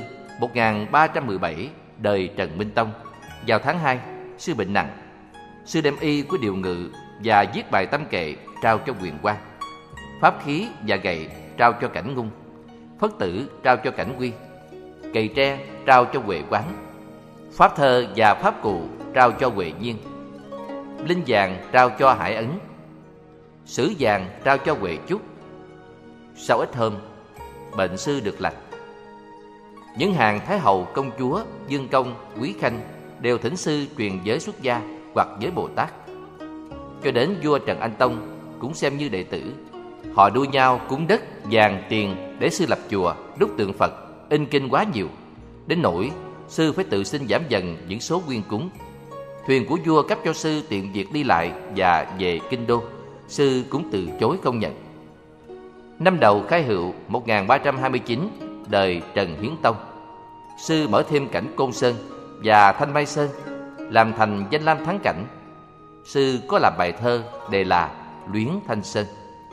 S1: 1317, đời Trần Minh Tông, vào tháng 2, sư bệnh nặng. Sư đem y của Điều Ngự và viết bài tâm kệ trao cho Quyền Quang. Pháp khí và gậy trao cho Cảnh Ngung. Phất tử trao cho Cảnh Quy. Cày tre trao cho Huệ Quán. Pháp thơ và pháp cụ trao cho Huệ Nhiên. Linh vàng trao cho Hải Ấn. Sử vàng trao cho Huệ Chúc. Sau ít hôm, bệnh sư được lành. Những hàng Thái Hậu, Công chúa, Dương Công, Quý Khanh đều thỉnh sư truyền giới xuất gia hoặc giới Bồ Tát. Cho đến vua Trần Anh Tông cũng xem như đệ tử. Họ đua nhau cúng đất, vàng, tiền để sư lập chùa, đúc tượng Phật, in kinh quá nhiều, đến nỗi sư phải tự xin giảm dần những số quyên cúng. Thuyền của vua cấp cho sư tiện việc đi lại và về kinh đô, sư cũng từ chối không nhận. Năm Đầu Khai Hựu 1329, đời Trần Hiến Tông, sư mở thêm cảnh Côn Sơn và Thanh Mai Sơn, làm thành danh lam thắng cảnh. Sư có làm bài thơ đề là Luyến Thanh Sơn.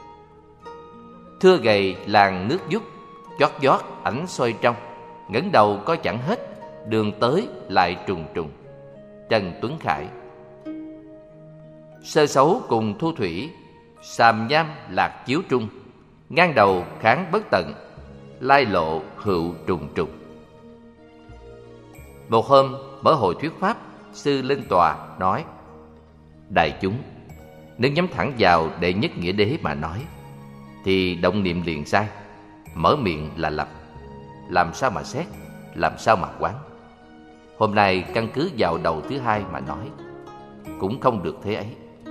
S1: Thưa gầy làng nước dút, chót vót ảnh soi trong, ngẩng đầu coi chẳng hết, đường tới lại trùng trùng. Trần Tuấn Khải. Sơ xấu cùng thu thủy, sàm nham lạc chiếu trung, ngang đầu kháng bất tận, lai lộ hữu trùng trùng. Một hôm mở hội thuyết pháp, sư lên tòa nói: đại chúng, nếu nhắm thẳng vào đệ nhất nghĩa đế mà nói thì động niệm liền sai, mở miệng là lầm, làm sao mà xét, làm sao mà quán. Hôm nay căn cứ vào đầu thứ hai mà nói, cũng không được thế ấy.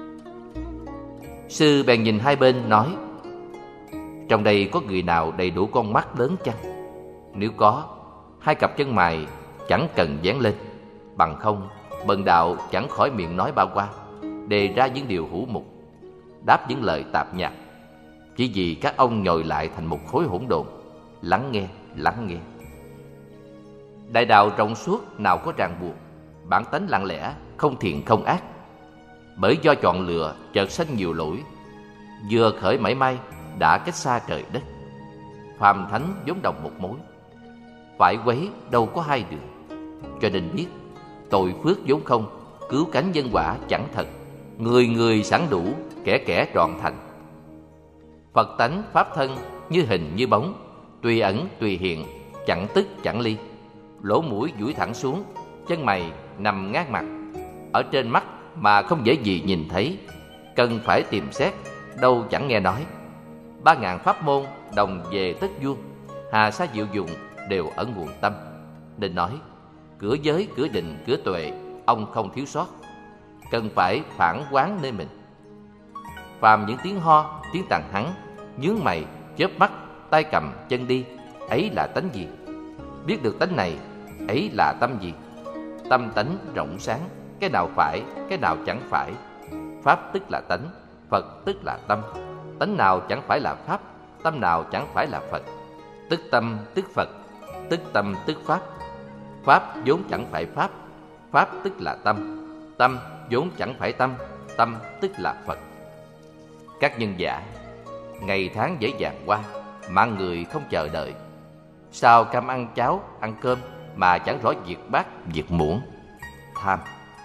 S1: Sư bèn nhìn hai bên nói: trong đây có người nào đầy đủ con mắt lớn chăng? Nếu có, hai cặp chân mày chẳng cần dán lên, bằng không bần đạo chẳng khỏi miệng nói bao qua, đề ra những điều hữu mục, đáp những lời tạp nhạp, chỉ vì các ông nhồi lại thành một khối hỗn độn. Lắng nghe, lắng nghe. Đại đạo rộng suốt nào có ràng buộc, bản tánh lặng lẽ, không thiện không ác. Bởi do chọn lựa chợt sanh nhiều lỗi, vừa khởi mảy may đã cách xa trời đất. Phàm thánh vốn đồng một mối, phải quấy đâu có hai đường. Cho nên biết tội phước vốn không, cứu cánh nhân quả chẳng thật. Người người sẵn đủ, kẻ kẻ trọn thành. Phật tánh pháp thân như hình như bóng, tùy ẩn tùy hiện, chẳng tức chẳng ly. Lỗ mũi duỗi thẳng xuống, chân mày nằm ngang mặt, ở trên mắt mà không dễ gì nhìn thấy, cần phải tìm xét, đâu chẳng nghe nói. 3000 pháp môn đồng về tất vuông, hà sa diệu dụng đều ở nguồn tâm. Nên nói cửa giới, cửa định, cửa tuệ, ông không thiếu sót, cần phải phản quán nơi mình. Phàm những tiếng ho, tiếng tàn hắng, nhướng mày, chớp mắt, tay cầm, chân đi, ấy là tánh gì? Biết được tánh này, ấy là tâm gì? Tâm tánh rộng sáng, cái nào phải, cái nào chẳng phải. Pháp tức là tánh, Phật tức là tâm. Tánh nào chẳng phải là Pháp, tâm nào chẳng phải là Phật. Tức tâm tức Phật, tức tâm tức Pháp. Pháp vốn chẳng phải Pháp, Pháp tức là tâm. Tâm vốn chẳng phải tâm, tâm tức là Phật. Các nhân giả, ngày tháng dễ dàng qua, mạng người không chờ đợi. Sao cam ăn cháo, ăn cơm mà chẳng rõ việc bát, việc muỗng? Tham.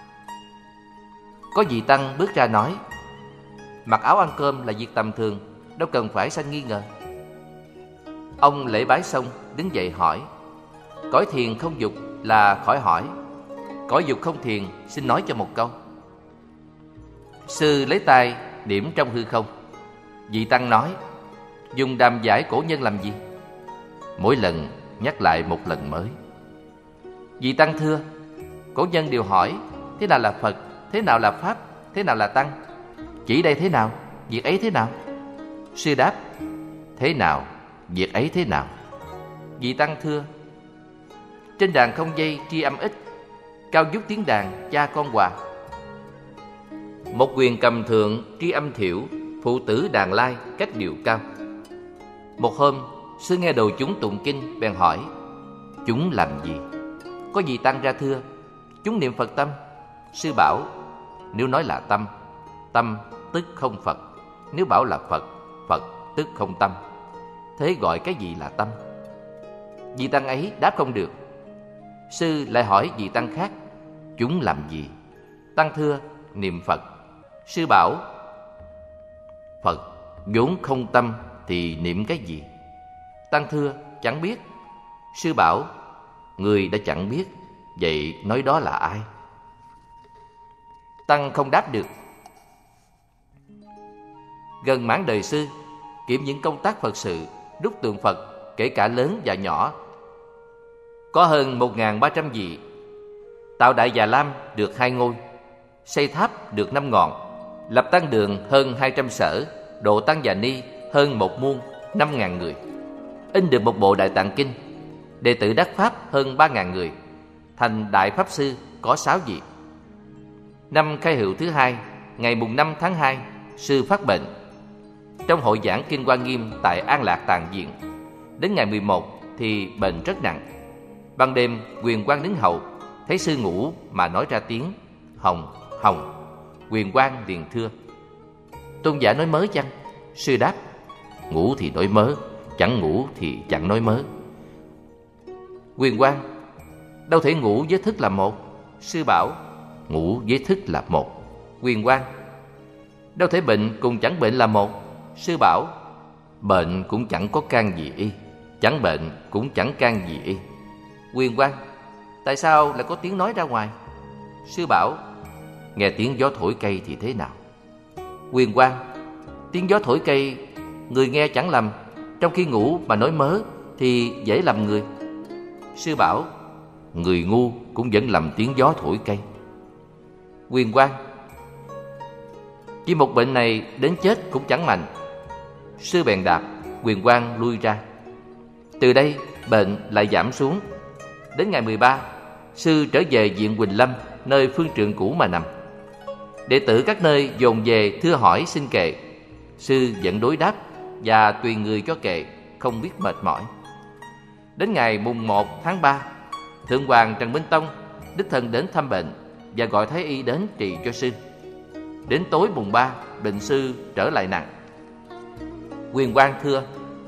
S1: Có vị tăng bước ra nói: mặc áo ăn cơm là việc tầm thường, đâu cần phải sanh nghi ngờ. Ông lễ bái xong đứng dậy hỏi: cõi thiền không dục là khỏi hỏi, cõi dục không thiền xin nói cho một câu. Sư lấy tay điểm trong hư không. Vị tăng nói: dùng đàm giải cổ nhân làm gì? Mỗi lần nhắc lại một lần mới. Vị tăng thưa: cổ nhân đều hỏi thế nào là Phật, thế nào là Pháp, thế nào là Tăng? Chỉ đây thế nào, việc ấy thế nào? Sư đáp: thế nào, việc ấy thế nào? Vị Tăng thưa: trên đàn không dây tri âm ít, cao vút tiếng đàn cha con hòa. Một quyền cầm thượng tri âm thiểu, phụ tử đàn lai cách điệu cao. Một hôm, sư nghe đầu chúng tụng kinh, bèn hỏi: chúng làm gì? Có vị Tăng ra thưa: chúng niệm Phật tâm. Sư bảo: nếu nói là tâm, tâm tức không Phật; nếu bảo là Phật, Phật tức không tâm. Thế gọi cái gì là tâm? Vị Tăng ấy đáp không được. Sư lại hỏi vị Tăng khác: chúng làm gì? Tăng thưa: niệm Phật. Sư bảo: Phật vốn không tâm thì niệm cái gì? Tăng thưa: chẳng biết. Sư bảo: người đã chẳng biết, vậy nói đó là ai? Tăng không đáp được. Gần mãn đời sư, kiểm những công tác Phật sự, đúc tượng Phật, kể cả lớn và nhỏ, có hơn 1.300 vị. Tạo Đại Già Lam được 2 ngôi, xây tháp được 5 ngọn, lập tăng đường hơn 200 sở, độ tăng già ni hơn 1 muôn, 5.000 người, in được một bộ Đại Tạng Kinh, đệ tử đắc pháp hơn 3.000 người, thành Đại Pháp Sư có 6 vị. Năm Khai Hựu thứ 2, ngày mùng 5 tháng 2, sư phát bệnh. Trong hội giảng Kinh Hoa Nghiêm tại An Lạc Tạng Viện, đến ngày 11 thì bệnh rất nặng. Ban đêm, Quyền Quang đứng hầu, thấy sư ngủ mà nói ra tiếng hồng hồng. Quyền Quang liền thưa: tôn giả nói mớ chăng? Sư đáp: ngủ thì nói mớ, chẳng ngủ thì chẳng nói mớ. Quyền Quang: đâu thể ngủ với thức là một? Sư bảo: ngủ với thức là một. Quyền Quang: đâu thể bệnh cùng chẳng bệnh là một? Sư bảo: bệnh cũng chẳng có can gì y, chẳng bệnh cũng chẳng can gì y. Quyền Quang: tại sao lại có tiếng nói ra ngoài? Sư bảo: nghe tiếng gió thổi cây thì thế nào? Quyền Quang: tiếng gió thổi cây người nghe chẳng lầm, trong khi ngủ mà nói mớ thì dễ lầm người. Sư bảo: người ngu cũng vẫn lầm tiếng gió thổi cây. Quyền Quang: chỉ một bệnh này đến chết cũng chẳng mạnh. Sư bèn đạp Quyền Quang lui ra. Từ đây bệnh lại giảm xuống. Đến ngày 13, sư trở về viện Quỳnh Lâm, nơi phương trượng cũ mà nằm. Đệ tử các nơi dồn về thưa hỏi xin kệ. Sư vẫn đối đáp và tùy người cho kệ, không biết mệt mỏi. Đến ngày mùng 1 tháng 3, Thượng Hoàng Trần Minh Tông đích thân đến thăm bệnh và gọi Thái y đến trị cho sư. Đến tối mùng 3, bệnh sư trở lại nặng. Quyền Quang thưa: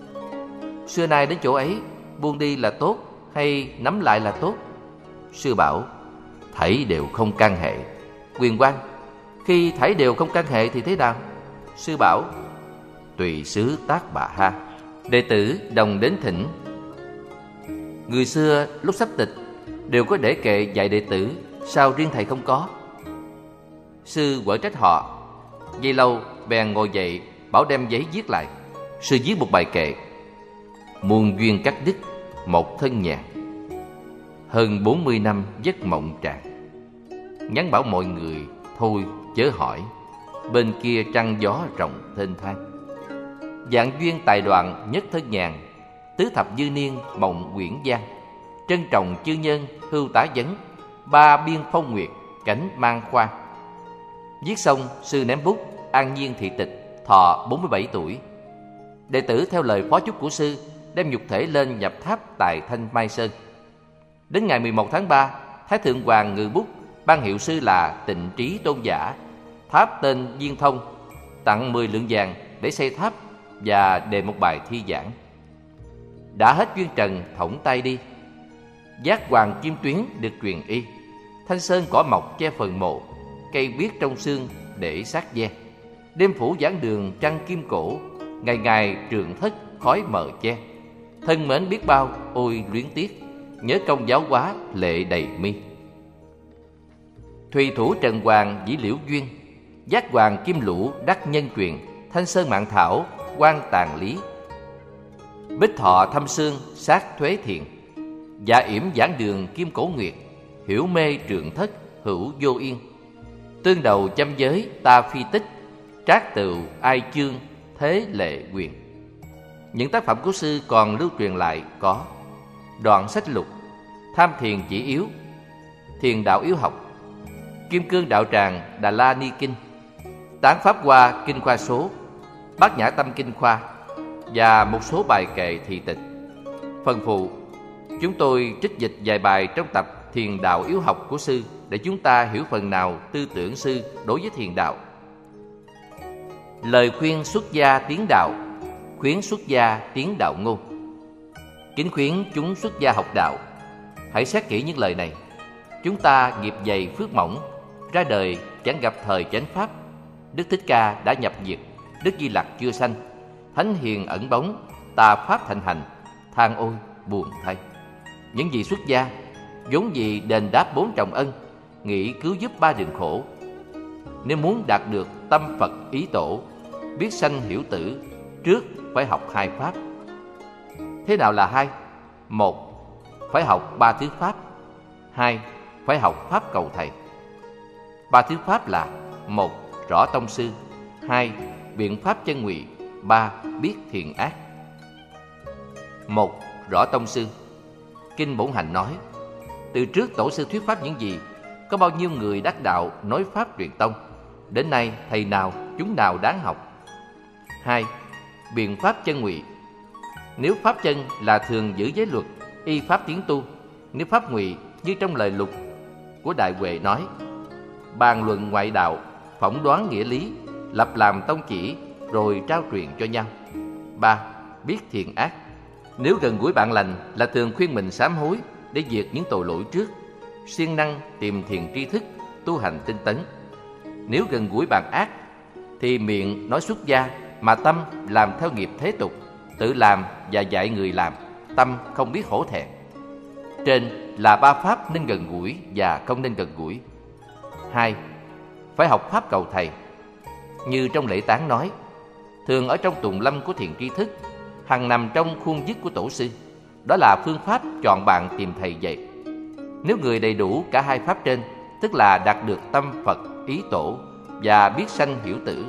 S1: xưa nay đến chỗ ấy, buông đi là tốt hay nắm lại là tốt? Sư bảo: thảy đều không can hệ. Quyền Quang: khi thảy đều không can hệ thì thế nào? Sư bảo: tùy xứ tác bà ha. Đệ tử đồng đến thỉnh. Người xưa lúc sắp tịch đều có để kệ dạy đệ tử, sao riêng thầy không có? Sư quở trách họ. Giây lâu bèn ngồi dậy, bảo đem giấy viết lại. Sư viết một bài kệ: muôn duyên cắt đứt, một thân nhàn, hơn 40 năm giấc mộng tràn. Nhắn bảo mọi người thôi chớ hỏi, bên kia trăng gió rộng thênh thang. Vạn duyên tài đoạn nhất thân nhàn, tứ thập dư niên mộng quyển giang. Trân trọng chư nhân hưu tá vấn, ba biên phong nguyệt cánh mang khoan. Viết xong, sư ném bút, an nhiên thị tịch, thọ 47 tuổi. Đệ tử theo lời phó chúc của sư, đem nhục thể lên nhập tháp tại Thanh Mai Sơn. Đến ngày 11 tháng 3, Thái Thượng Hoàng ngự bút ban hiệu sư là Tịnh Trí Tôn giả, tháp tên Viên Thông, tặng 10 lượng vàng để xây tháp và đề một bài thi giảng. Đã hết duyên trần thõng tay đi, giác hoàng kim tuyến được truyền y. Thanh sơn cỏ mọc che phần mộ, cây biếc trong xương để sát ve. Đêm phủ giảng đường trăng kim cổ, ngày ngày trường thất khói mờ che. Thân mến biết bao ôi luyến tiếc, nhớ công giáo hóa lệ đầy mi. Thùy thủ trần hoàng dĩ liễu duyên, giác hoàng kim lũ đắc nhân truyền. Thanh sơn mạng thảo quan tàn lý, bích thọ thâm xương sát thuế thiện. Dạ yểm giảng đường kim cổ nguyệt, hiểu mê trường thất hữu vô yên. Tương đầu châm giới ta phi tích, trác tựu ai chương thế lệ quyền. Những tác phẩm của sư còn lưu truyền lại có: Đoạn sách lục, Tham thiền chỉ yếu, Thiền đạo yếu học, Kim cương đạo tràng Đà La Ni Kinh, Tán pháp hoa kinh khoa số, Bát nhã tâm kinh khoa và một số bài kệ thị tịch. Phần phụ, chúng tôi trích dịch vài bài trong tập Thiền đạo yếu học của sư để chúng ta hiểu phần nào tư tưởng sư đối với thiền đạo. Lời khuyên xuất gia tiến đạo, khuyến xuất gia tiến đạo ngôn. Kính khuyến chúng xuất gia học đạo. Hãy xét kỹ những lời này. Chúng ta nghiệp dày phước mỏng, ra đời chẳng gặp thời chánh pháp. Đức Thích Ca đã nhập diệt, Đức Di Lặc chưa sanh, thánh hiền ẩn bóng, tà pháp thành hành, than ôi buồn thay. Những gì xuất gia vốn gì đền đáp 4 trọng ân, nghĩ cứu giúp 3 đường khổ. Nếu muốn đạt được tâm Phật ý tổ, biết sanh hiểu tử, trước phải học 2 pháp. Thế nào là 2? 1. Phải học 3 thứ pháp. 2. Phải học pháp cầu thầy. 3 thứ pháp là: 1. Rõ tông sư. 2. Biện pháp chân ngụy. 3. Biết thiện ác. 1. Rõ tông sư. Kinh Bổn Hạnh nói: từ trước tổ sư thuyết pháp những gì, có bao nhiêu người đắc đạo nói pháp truyền tông, đến nay thầy nào chúng nào đáng học. 2. Biện pháp chân ngụy. Nếu pháp chân là thường giữ giới luật, y pháp tiến tu. Nếu pháp ngụy như trong lời lục của Đại Huệ nói: bàn luận ngoại đạo, phỏng đoán nghĩa lý, lập làm tông chỉ, rồi trao truyền cho nhau. 3. Biết thiện ác. Nếu gần gũi bạn lành là thường khuyên mình sám hối để diệt những tội lỗi trước, siêng năng tìm thiền tri thức, tu hành tinh tấn. Nếu gần gũi bạn ác thì miệng nói xuất gia mà tâm làm theo nghiệp thế tục, tự làm và dạy người làm, tâm không biết hổ thẹn. Trên là 3 pháp nên gần gũi và không nên gần gũi. 2. Phải học pháp cầu thầy. Như trong lễ tán nói, thường ở trong tùng lâm của thiền tri thức, hằng nằm trong khuôn dứt của tổ sư. Đó là phương pháp chọn bạn tìm thầy dạy. Nếu người đầy đủ cả 2 pháp trên, tức là đạt được tâm Phật ý tổ và biết sanh hiểu tử.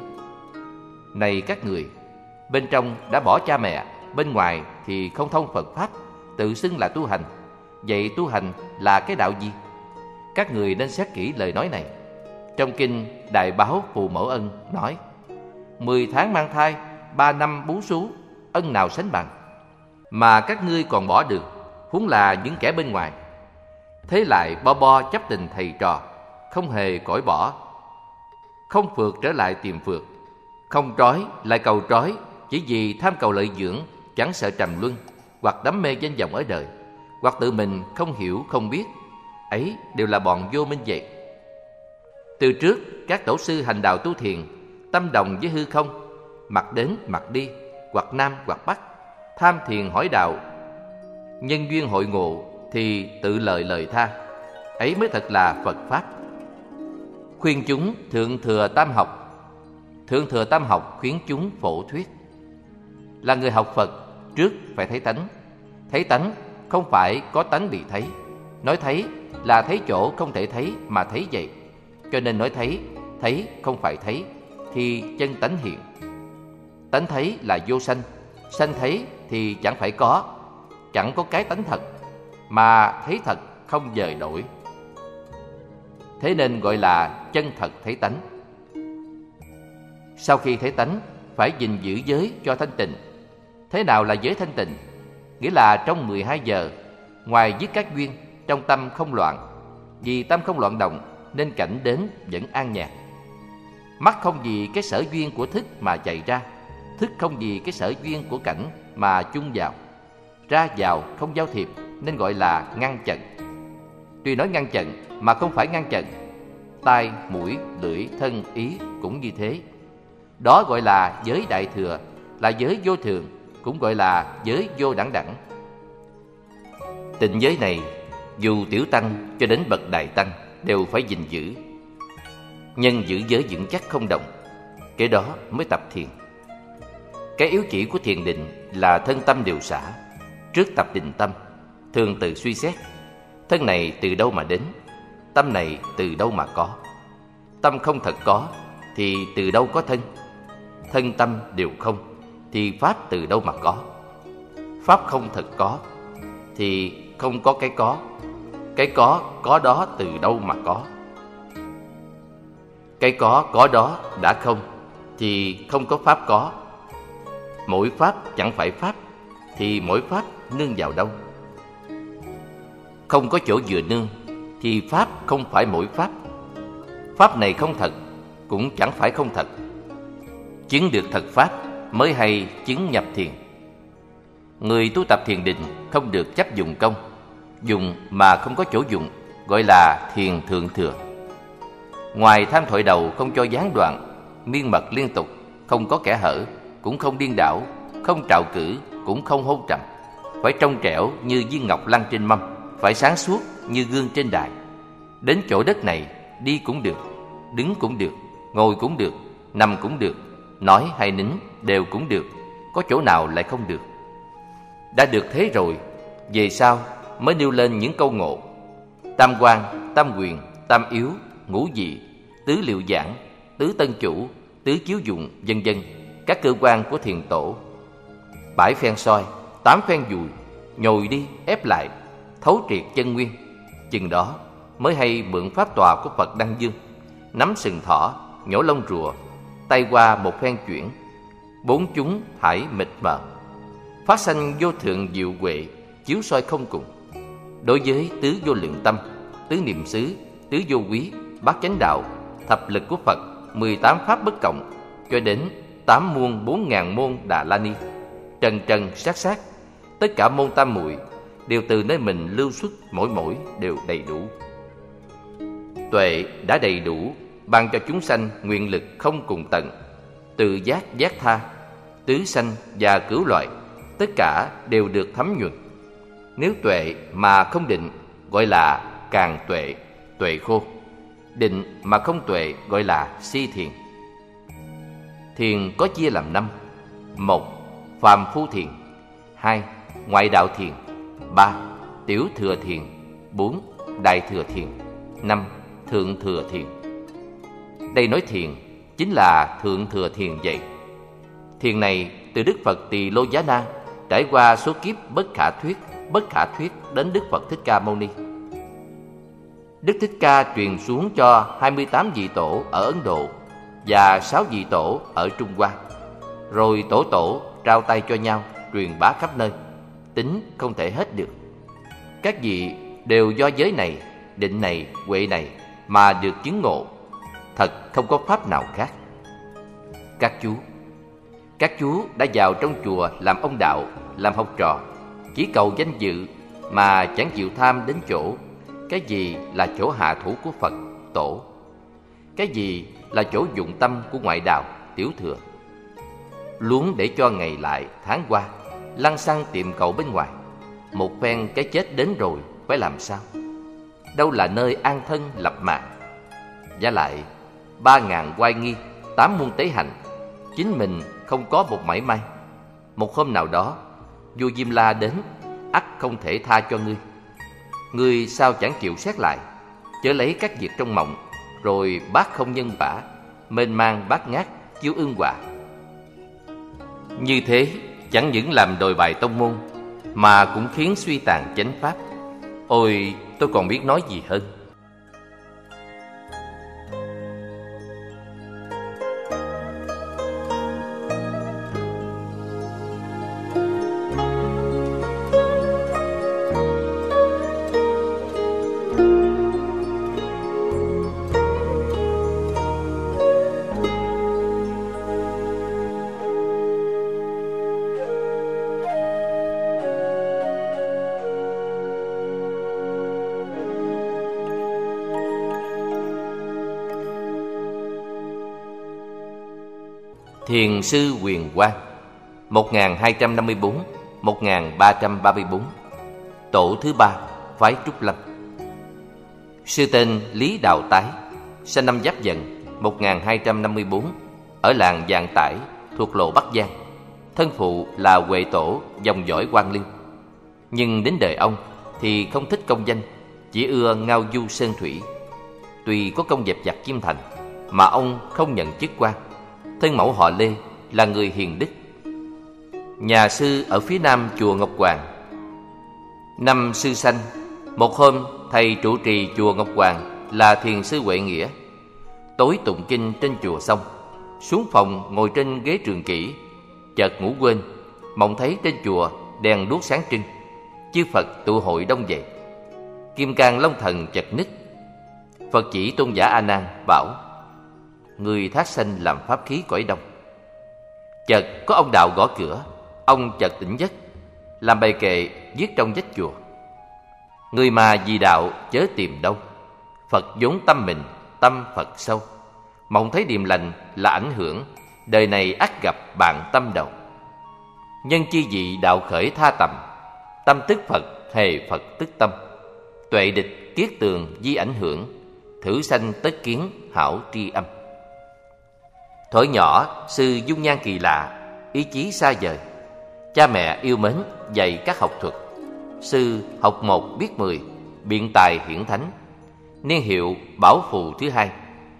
S1: Này các người, bên trong đã bỏ cha mẹ, bên ngoài thì không thông Phật pháp, tự xưng là tu hành. Vậy tu hành là cái đạo gì? Các người nên xét kỹ lời nói này. Trong kinh Đại Báo Phù Mẫu Ân nói: 10 tháng mang thai, 3 năm bú sú, ân nào sánh bằng. Mà các ngươi còn bỏ được, huống là những kẻ bên ngoài. Thế lại bo bo chấp tình thầy trò, không hề cõi bỏ. Không phượt trở lại tìm phượt, không trói lại cầu trói, chỉ vì tham cầu lợi dưỡng, chẳng sợ trầm luân, hoặc đắm mê danh vọng ở đời, hoặc tự mình không hiểu không biết. Ấy đều là bọn vô minh vậy. Từ trước các tổ sư hành đạo tu thiền, tâm đồng với hư không, mặt đến mặt đi, hoặc nam hoặc bắc, tham thiền hỏi đạo. Nhân duyên hội ngộ thì tự lợi lời tha. Ấy mới thật là Phật pháp. Khuyên chúng thượng thừa tam học. Thượng thừa tam học khuyến chúng phổ thuyết. Là người học Phật, trước phải thấy tánh. Thấy tánh không phải có tánh bị thấy. Nói thấy là thấy chỗ không thể thấy mà thấy vậy. Cho nên nói thấy không phải thấy, thì chân tánh hiện. Tánh thấy là vô sanh, sanh thấy thì chẳng phải có, chẳng có cái tánh thật, mà thấy thật không dời đổi. Thế nên gọi là chân thật thấy tánh. Sau khi thấy tánh, phải gìn giữ giới cho thanh tịnh. Thế nào là giới thanh tịnh? Nghĩa là trong 12 giờ, ngoài dứt các duyên, trong tâm không loạn. Vì tâm không loạn động, nên cảnh đến vẫn an nhàn. Mắt không vì cái sở duyên của thức mà chạy ra, thức không vì cái sở duyên của cảnh mà chung vào. Ra vào không giao thiệp, nên gọi là ngăn chặn. Tuy nói ngăn chặn mà không phải ngăn chặn. Tai, mũi, lưỡi, thân, ý cũng như thế. Đó gọi là giới đại thừa, là giới vô thường, cũng gọi là giới vô đẳng đẳng. Tịnh giới này, dù tiểu tăng cho đến bậc đại tăng đều phải gìn giữ. Nhân giữ giới vững chắc không động, cái đó mới tập thiền. Cái yếu chỉ của thiền định là thân tâm điều xả. Trước tập định tâm, thường tự suy xét, thân này từ đâu mà đến? tâm này từ đâu mà có? Tâm không thật có thì từ đâu có thân? Thân tâm đều không thì pháp từ đâu mà có? Pháp không thật có thì không có cái có. Cái có đó từ đâu mà có? Cái có đó đã không thì không có pháp có. Mỗi pháp chẳng phải pháp thì mỗi pháp nương vào đâu? Không có chỗ dựa nương thì pháp không phải mỗi pháp. Pháp này không thật cũng chẳng phải không thật. Chứng được thật pháp mới hay chứng nhập thiền. Người tu tập thiền định không được chấp dùng công. Dùng mà không có chỗ dụng gọi là thiền thượng thừa. Ngoài tham thoại đầu không cho gián đoạn, miên mật liên tục, không có kẽ hở, cũng không điên đảo, không trạo cử, cũng không hôn trầm. Phải trong trẻo như viên ngọc lăn trên mâm, phải sáng suốt như gương trên đài. Đến chỗ đất này, đi cũng được, đứng cũng được, ngồi cũng được, nằm cũng được, nói hay nín đều cũng được, có chỗ nào lại không được. Đã được thế rồi, về sau mới nêu lên những câu ngộ: tam quan, tam quyền, tam yếu, ngũ dị, tứ liệu giảng, tứ tân chủ, tứ chiếu dụng, vân vân, các cơ quan của thiền tổ. 7 phen soi, 8 phen dùi, nhồi đi ép lại, thấu triệt chân nguyên. Chừng đó mới hay mượn pháp tòa của Phật Đăng Dương, nắm sừng thỏ, nhổ lông rùa, tay qua một phen chuyển, 4 chúng thải mịt mờ, phát sanh vô thượng diệu huệ, chiếu soi không cùng. Đối với tứ vô lượng tâm, tứ niệm xứ, tứ vô quý, bát chánh đạo, thập lực của Phật, 18 pháp bất cộng, cho đến 8 muôn 4.000 môn Đà La Ni, trần trần sát sát, tất cả môn tam muội đều từ nơi mình lưu xuất, mỗi đều đầy đủ. Tuệ đã đầy đủ, ban cho chúng sanh nguyện lực không cùng tận, từ giác giác tha, tứ sanh và cửu loại, tất cả đều được thấm nhuần. Nếu tuệ mà không định gọi là càng tuệ, tuệ khô. Định mà không tuệ gọi là si thiền. Thiền có chia làm 5: 1. Phàm phu thiền. 2. Ngoại đạo thiền. 3. Tiểu thừa thiền. 4. Đại thừa thiền. 5. Thượng thừa thiền. Đây nói thiền chính là thượng thừa thiền vậy. Thiền này từ Đức Phật Tỳ Lô Giá Na trải qua số kiếp bất khả thuyết đến Đức Phật Thích Ca Mâu Ni. Đức Thích Ca truyền xuống cho 28 vị tổ ở Ấn Độ và 6 vị tổ ở Trung Hoa. Rồi tổ trao tay cho nhau, truyền bá khắp nơi, tính không thể hết được. Các vị đều do giới này, định này, huệ này mà được chứng ngộ. Thật không có pháp nào khác. Các chú đã vào trong chùa làm ông đạo, làm học trò, chỉ cầu danh dự mà chẳng chịu tham đến chỗ cái gì là chỗ hạ thủ của Phật, Tổ, cái gì là chỗ dụng tâm của ngoại đạo, tiểu thừa. Luôn để cho ngày lại tháng qua, lăng xăng tìm cầu bên ngoài. Một phen cái chết đến rồi phải làm sao? Đâu là nơi an thân lập mạng. Và lại 3.000 oai nghi, 8 muôn tế hành, chính mình không có một mảy may. Một hôm nào đó vua Diêm La đến, ắt không thể tha cho ngươi. Ngươi sao chẳng chịu xét lại, chớ lấy các việc trong mộng, rồi bác không nhân quả, mênh mang bát ngát, chiếu ương quả. Như thế chẳng những làm đồi bại tông môn, mà cũng khiến suy tàn chánh pháp. Ôi, tôi còn biết nói gì hơn. Thiền sư Huyền Quang 1254-1334, tổ thứ 3, phái Trúc Lâm. Sư tên Lý Đào Tái, sinh năm Giáp Dần 1254, ở làng Vạn Tải thuộc lộ Bắc Giang. Thân phụ là Huệ Tổ dòng dõi Quan Liêu. Nhưng đến đời ông thì không thích công danh, chỉ ưa ngao du sơn thủy, tuy có công dẹp giặc Chiêm Thành mà ông không nhận chức quan. Thân mẫu họ Lê là người hiền đức. Nhà sư ở phía nam chùa Ngọc Hoàng. Năm sư sanh, một hôm thầy trụ trì chùa Ngọc Hoàng là thiền sư Huệ Nghĩa tối tụng kinh trên chùa xong, xuống phòng ngồi trên ghế trường kỷ, chợt ngủ quên, mộng thấy trên chùa đèn đuốc sáng trưng, chư Phật tụ hội đông về. Kim Cang Long Thần chợt nức. Phật chỉ tôn giả A Nan bảo: người thác sanh làm pháp khí cõi đông. Chợt có ông đạo gõ cửa, ông chợt tỉnh giấc, làm bài kệ viết trong vách chùa: người mà vì đạo chớ tìm đâu, Phật vốn tâm mình, tâm Phật sâu. Mộng thấy điềm lành là ảnh hưởng, đời này ắt gặp bạn tâm đầu. Nhân chi vị đạo khởi tha tầm, tâm tức Phật, hề Phật tức tâm. Tuệ địch kiết tường di ảnh hưởng, thử sanh tất kiến hảo tri âm. Thuở nhỏ, sư dung nhan kỳ lạ, ý chí xa vời. Cha mẹ yêu mến dạy các học thuật. Sư học 1 biết 10, biện tài hiển thánh. Niên hiệu Bảo Phù thứ 2,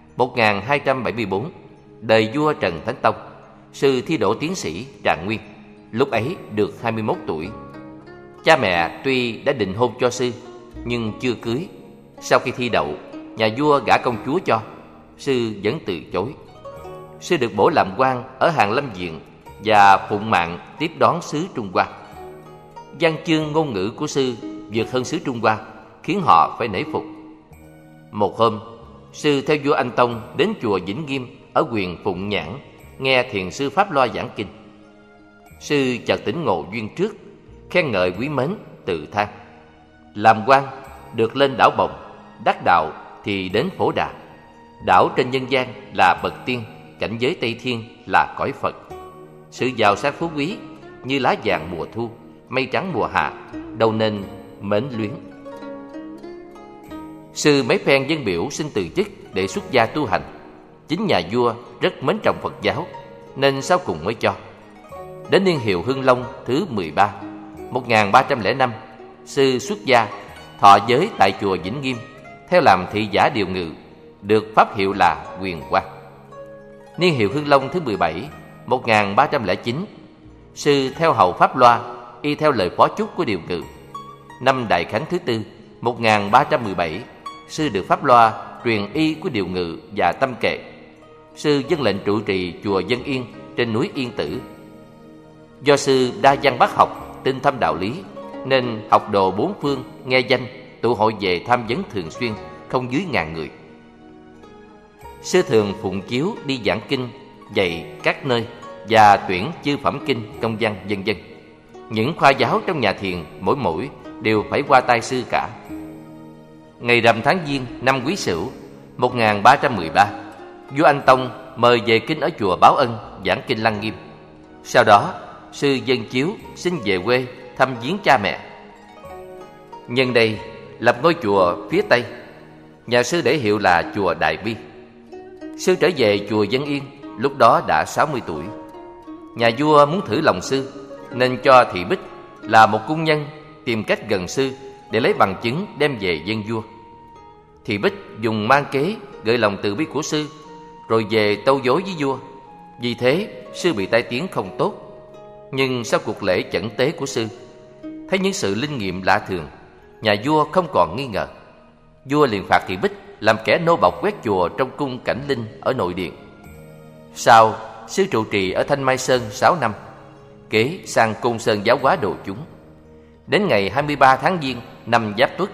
S1: 1274, đời vua Trần Thánh Tông. Sư thi đỗ tiến sĩ Trạng Nguyên, lúc ấy được 21 tuổi. Cha mẹ tuy đã định hôn cho sư nhưng chưa cưới. Sau khi thi đậu, nhà vua gả công chúa cho, sư vẫn từ chối. Sư được bổ làm quan ở Hàn Lâm Viện và phụng mạng tiếp đón sứ Trung Hoa. Văn chương ngôn ngữ của sư vượt hơn sứ Trung Hoa, khiến họ phải nể phục. Một hôm, sư theo vua Anh Tông đến chùa Vĩnh Nghiêm ở huyện Phụng Nhãn, nghe thiền sư Pháp Loa giảng kinh. Sư chợt tỉnh ngộ duyên trước, khen ngợi quý mến, tự than: làm quan được lên đảo Bồng, đắc đạo thì đến Phổ Đà. Đảo trên nhân gian là bậc tiên, cảnh giới Tây Thiên là cõi Phật. Sự giàu sang phú quý như lá vàng mùa thu, mây trắng mùa hạ, đâu nên mến luyến. Sư mấy phen dân biểu xin từ chức để xuất gia tu hành. Chính nhà vua rất mến trọng Phật giáo nên sau cùng mới cho. Đến niên hiệu Hưng Long thứ 13, 1305, sư xuất gia, thọ giới tại chùa Vĩnh Nghiêm, theo làm thị giả điều ngự, được pháp hiệu là Quyền Quan. Niên hiệu Hưng Long thứ 17, 1309, sư theo hầu Pháp Loa, y theo lời phó chúc của điều ngự. Năm Đại Khánh thứ 4, 1317, sư được Pháp Loa truyền y của điều ngự và tâm kệ. Sư dâng lệnh trụ trì chùa Dân Yên trên núi Yên Tử. Do sư đa văn bác học, tinh thâm đạo lý, nên học đồ bốn phương nghe danh tụ hội về tham vấn thường xuyên, không dưới 1000 người. Sư thường phụng chiếu đi giảng kinh, dạy các nơi và tuyển chư phẩm kinh, công văn vân vân. Những khoa giáo trong nhà thiền mỗi đều phải qua tay sư cả. Ngày rằm tháng Giêng năm Quý Sửu 1313, vua Anh Tông mời về kinh ở chùa Báo Ân giảng kinh Lăng Nghiêm. Sau đó, sư dâng chiếu xin về quê thăm viếng cha mẹ. Nhân đây lập ngôi chùa phía Tây. Nhà sư để hiệu là chùa Đại Bi. Sư trở về chùa Dân Yên, lúc đó đã 60 tuổi. Nhà vua muốn thử lòng sư nên cho Thị Bích là một cung nhân tìm cách gần sư để lấy bằng chứng đem về dân vua. Thị Bích dùng mang kế gợi lòng từ bi của sư, rồi về tâu dối với vua. Vì thế sư bị tai tiếng không tốt. Nhưng sau cuộc lễ chẩn tế của sư, thấy những sự linh nghiệm lạ thường, nhà vua không còn nghi ngờ. Vua liền phạt Thị Bích làm kẻ nô bộc quét chùa trong cung Cảnh Linh ở nội điện. Sau, sư trụ trì ở Thanh Mai Sơn 6 năm, kế sang Côn Sơn giáo hóa đồ chúng. Đến ngày 23 tháng Giêng năm Giáp Tuất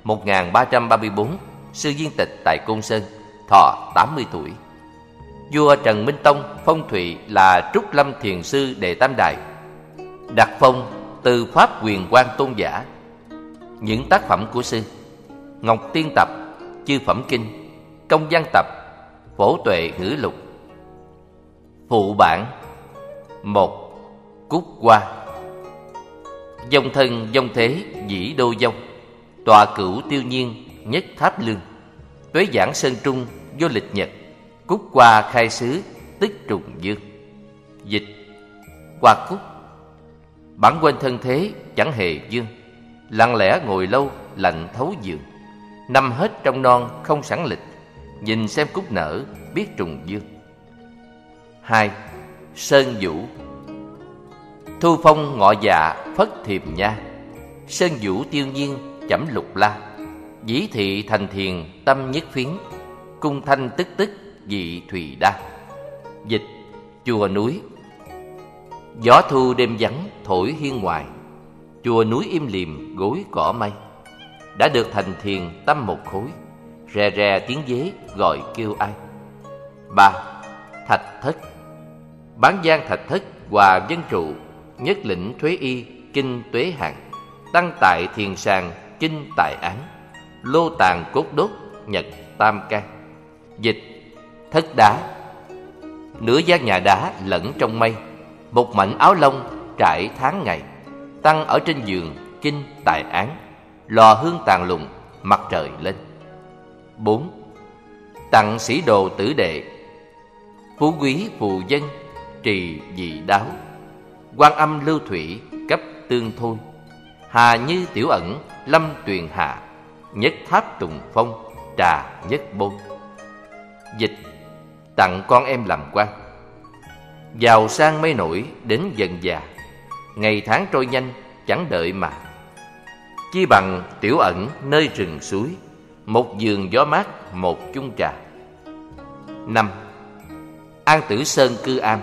S1: 1334, sư viên tịch tại Côn Sơn, thọ 80 tuổi. Vua Trần Minh Tông phong Thụy là Trúc Lâm Thiền Sư Đệ Tam Đài, đặt phong Từ Pháp Quyền Quan Tôn Giả. Những tác phẩm của sư: Ngọc Tiên Tập, Chư Phẩm Kinh, Công Văn Tập, Phổ Tuệ Ngữ Lục. Phụ bản: 1. Cúc Hoa. Dòng thân dòng thế dĩ đô dông, tọa cửu tiêu nhiên nhất tháp lương. Tuế giảng sơn trung vô lịch nhật, cúc hoa khai xứ tức trùng dương. Dịch: hoa cúc. Bản quên thân thế chẳng hề dương, lặng lẽ ngồi lâu lạnh thấu giường. Năm hết trong non không sẵn lịch, nhìn xem cúc nở, biết trùng dương. 2. Sơn vũ. Thu phong ngọ dạ, phất thiềm nha. Sơn vũ tiêu nhiên, chẩm lục la. Dĩ thị thành thiền, tâm nhất phiến. Cung thanh tức tức, dị thùy đa. Dịch: chùa núi. Gió thu đêm vắng, thổi hiên ngoài. Chùa núi im lìm, gối cỏ mây. Đã được thành thiền, tâm một khối. Rè rè tiếng dế, gọi kêu ai. 3. Thạch thất. Bán gian thạch thất, hòa dân trụ. Nhất lĩnh thuế y, kinh tuế hạng. Tăng tại thiền sàng, kinh tại án. Lô tàn cốt đốt, nhật tam can. Dịch: thất đá. Nửa gian nhà đá lẫn trong mây. Một mảnh áo lông trải tháng ngày. Tăng ở trên giường, kinh tại án. Lò hương tàn lùng, mặt trời lên. 4. Tặng sĩ đồ tử đệ. Phú quý phù dân, trì dị đáo. Quan âm lưu thủy, cấp tương thôi. Hà như tiểu ẩn, lâm tuyền hạ. Nhất tháp tùng phong, trà nhất bôn. Dịch: tặng con em làm quan. Giàu sang mây nổi, đến dần già. Ngày tháng trôi nhanh, chẳng đợi mà. Chi bằng tiểu ẩn nơi rừng suối. Một giường gió mát, một chung trà. 5. An Tử Sơn cư am.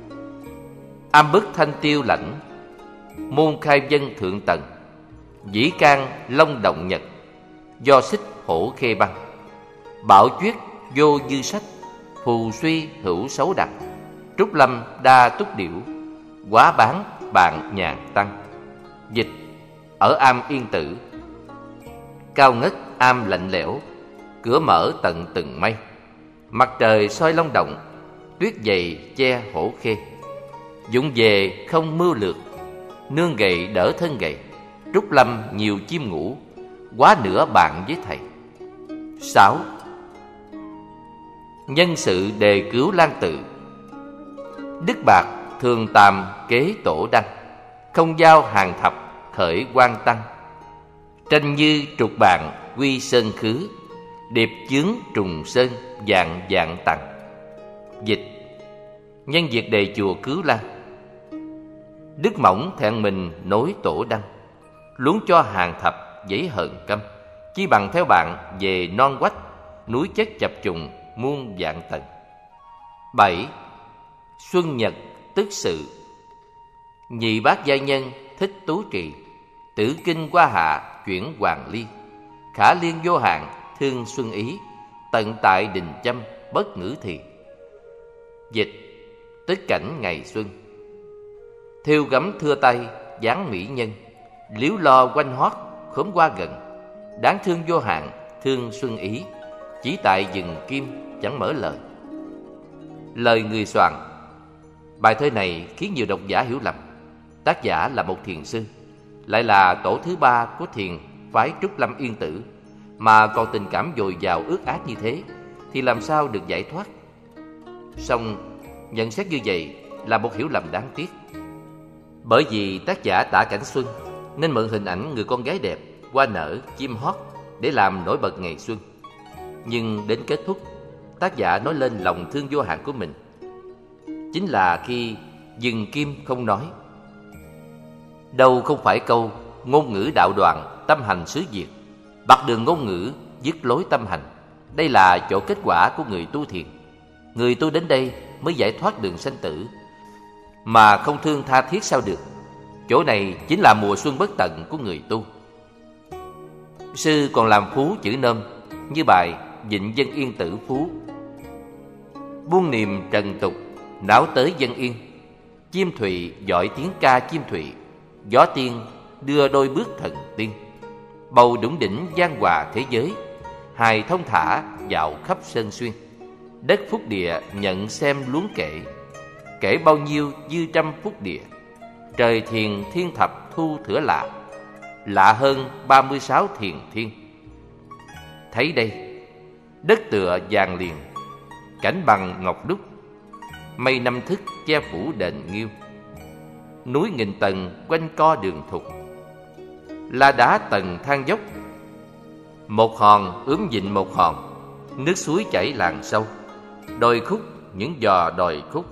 S1: Am bức thanh tiêu lãnh. Môn khai dân thượng tầng. Dĩ can long động nhật. Do xích hổ khê băng. Bảo chuyết vô dư sách. Phù suy hữu xấu đặc. Trúc lâm đa túc điểu. Quá bán bạn nhàn tăng. Dịch: ở am yên tử. Cao ngất am lạnh lẽo. Cửa mở tận từng mây. Mặt trời soi long động. Tuyết dày che hổ khê. Dũng về không mưu lược. Nương gầy đỡ thân gầy. Trúc lâm nhiều chim ngủ. Quá nửa bạn với thầy. 6. Nhân sự đề cứu Lan Tự. Đức bạc thường tàm kế tổ đăng. Không giao hàng thập khởi quan tăng. Tranh như trục bạn quy sơn khứ. Điệp chướng trùng sơn dạng dạng tặng. Dịch: nhân việc đề chùa cứu Lan. Đức mỏng thẹn mình nối tổ đăng. Luống cho hàng thập giấy hờn căm. Chi bằng theo bạn về non quách. Núi chất chập trùng muôn vạn tầng. 7. Xuân nhật tức sự. Nhị bát giai nhân thích tú trì. Tử kinh qua hạ chuyển hoàng ly. Khả liên vô hạn thương xuân ý. Tận tại đình châm bất ngữ thì. Dịch: tức cảnh ngày xuân. Thêu gấm thưa tay dáng mỹ nhân. Liếu lo quanh hót khóm qua gần. Đáng thương vô hạn thương xuân ý. Chỉ tại rừng kim chẳng mở lời. Lời người soạn. Bài thơ này khiến nhiều độc giả hiểu lầm. Tác giả là một thiền sư, lại là tổ thứ 3 của thiền phái Trúc Lâm Yên Tử, mà còn tình cảm dồi dào ước ác như thế, thì làm sao được giải thoát? Song nhận xét như vậy là một hiểu lầm đáng tiếc. Bởi vì tác giả tả cảnh xuân nên mượn hình ảnh người con gái đẹp, hoa nở, chim hót để làm nổi bật ngày xuân. Nhưng đến kết thúc, tác giả nói lên lòng thương vô hạn của mình. Chính là khi dừng kim không nói. Đâu không phải câu ngôn ngữ đạo đoàn, tâm hành xứ diệt. Bặt đường ngôn ngữ, dứt lối tâm hành. Đây là chỗ kết quả của người tu thiền. Người tu đến đây mới giải thoát đường sanh tử, mà không thương tha thiết sao được. Chỗ này chính là mùa xuân bất tận của người tu. Sư còn làm phú chữ nôm như bài Vịnh Dân Yên Tử Phú. Buông niềm trần tục, não tới dân yên. Chim thụy giỏi tiếng ca chim thụy. Gió tiên đưa đôi bước thần tiên. Bầu đủng đỉnh giang hòa thế giới. Hài thông thả dạo khắp sơn xuyên. Đất phúc địa nhận xem luống kể. Kể bao nhiêu dư trăm phúc địa. Trời thiền thiên thập thu thửa lạ. Lạ hơn 36 thiền thiên. Thấy đây, đất tựa vàng liền. Cảnh bằng ngọc đúc. Mây năm thức che phủ đền nghiêu. Núi nghìn tầng quanh co đường thục. La đá tầng thang dốc. Một hòn ướm vịnh một hòn. nước suối chảy làng sâu, đồi khúc những giò đồi khúc.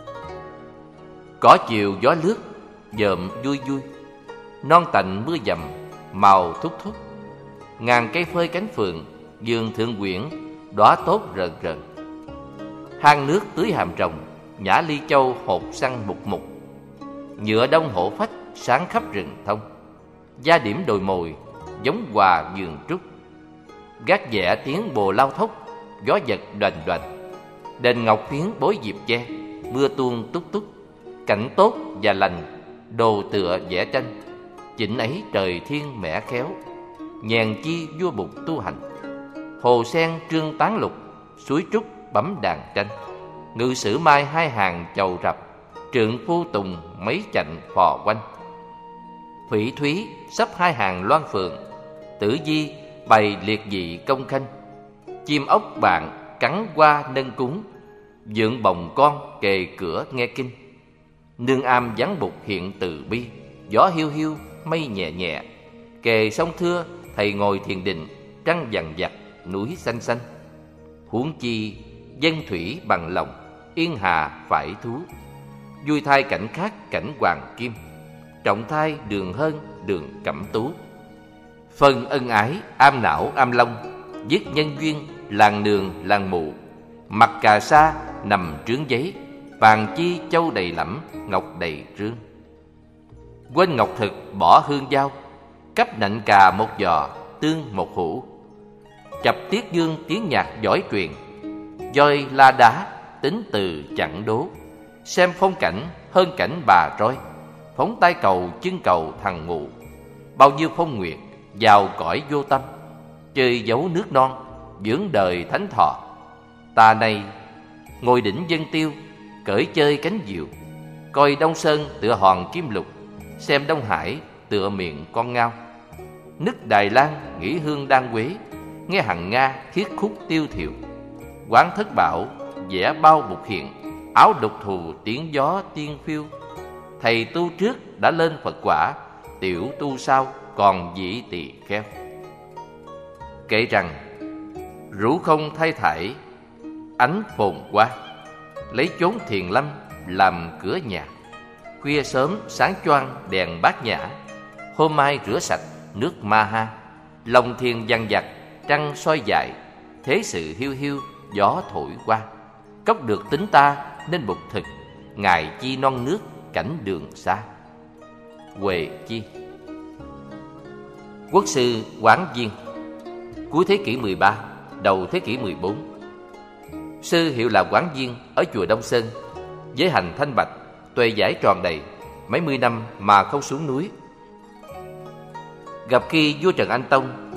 S1: Cỏ chiều gió lướt, dợm vui vui, non tành mưa dầm, màu thúc thúc. Ngàn cây phơi cánh phường, vườn thượng quyển, đóa tốt rờn rờn. Hang nước tưới hàm rồng, nhã ly châu hột săn mục mục. Nhựa đông hổ phách, sáng khắp rừng thông. Gia điểm đồi mồi, giống hòa vườn trúc. Gác dẻ tiếng bồ lao thốc, gió giật đoành đoành. Đền ngọc phiến bối diệp che, mưa tuôn túc túc. Cảnh tốt và lành, đồ tựa vẽ tranh. Chỉnh ấy trời thiên mẻ khéo, nhàn chi vua bục tu hành. Hồ sen trương tán lục, suối trúc bấm đàn tranh. Ngự sử mai hai hàng chầu rập, trượng phu tùng mấy chạnh phò quanh. Phỉ thúy sắp hai hàng loan phượng, tử di bày liệt dị công khanh. Chim ốc bạn cắn qua nâng cúng, dượng bồng con kề cửa nghe kinh. Nương am vắng bục hiện từ bi, gió hiu hiu mây nhẹ nhẹ. Kề sông Thưa thầy ngồi thiền định, trăng vằn vặt núi xanh xanh. Huống chi dân thủy bằng lòng, yên hà phải thú. Vui thay cảnh khác cảnh hoàng kim, trọng thay đường hơn đường cẩm tú. Phân ân ái am não am long, giết nhân duyên làng nường làng mụ. Mặt cà sa nằm trướng giấy, vàng chi châu đầy lẫm ngọc đầy trương. Quên ngọc thực bỏ hương dao, cấp nạnh cà một giò tương một hũ. Chập tiết dương tiếng nhạc giỏi truyền, voi la đá tính từ chẳng đố. Xem phong cảnh hơn cảnh bà roi, phóng tay cầu chân cầu thằng ngụ. Bao nhiêu phong nguyệt vào cõi vô tâm, chơi dấu nước non dưỡng đời thánh thọ. Ta này ngồi đỉnh dân tiêu, cởi chơi cánh diều. Coi Đông Sơn tựa hòn kim lục, xem Đông Hải tựa miệng con ngao. Nức Đài Loan nghỉ hương đan quế, nghe hằng Nga thiết khúc tiêu thiệu. Quán thất bảo vẽ bao bục hiện, áo đục thù tiếng gió tiên phiêu. Thầy tu trước đã lên Phật quả, tiểu tu sau còn dĩ tỳ kheo. Kể rằng rủ không thay thải, ánh phồn qua, lấy chốn thiền lâm làm cửa nhà. Khuya sớm sáng choang đèn bát nhã, hôm mai rửa sạch nước ma ha. Lòng thiền dằn vặt trăng soi dài, thế sự hiu hiu gió thổi qua. Cốc được tính ta nên bục thực, ngài chi non nước cảnh đường xa. Huệ Chi. Quốc sư Quán Viên, cuối thế kỷ 13, đầu thế kỷ 14. Sư hiệu là Quán Viên ở chùa Đông Sơn, giới hành thanh bạch, tuệ giải tròn đầy, mấy mươi năm mà không xuống núi. Gặp khi vua Trần Anh Tông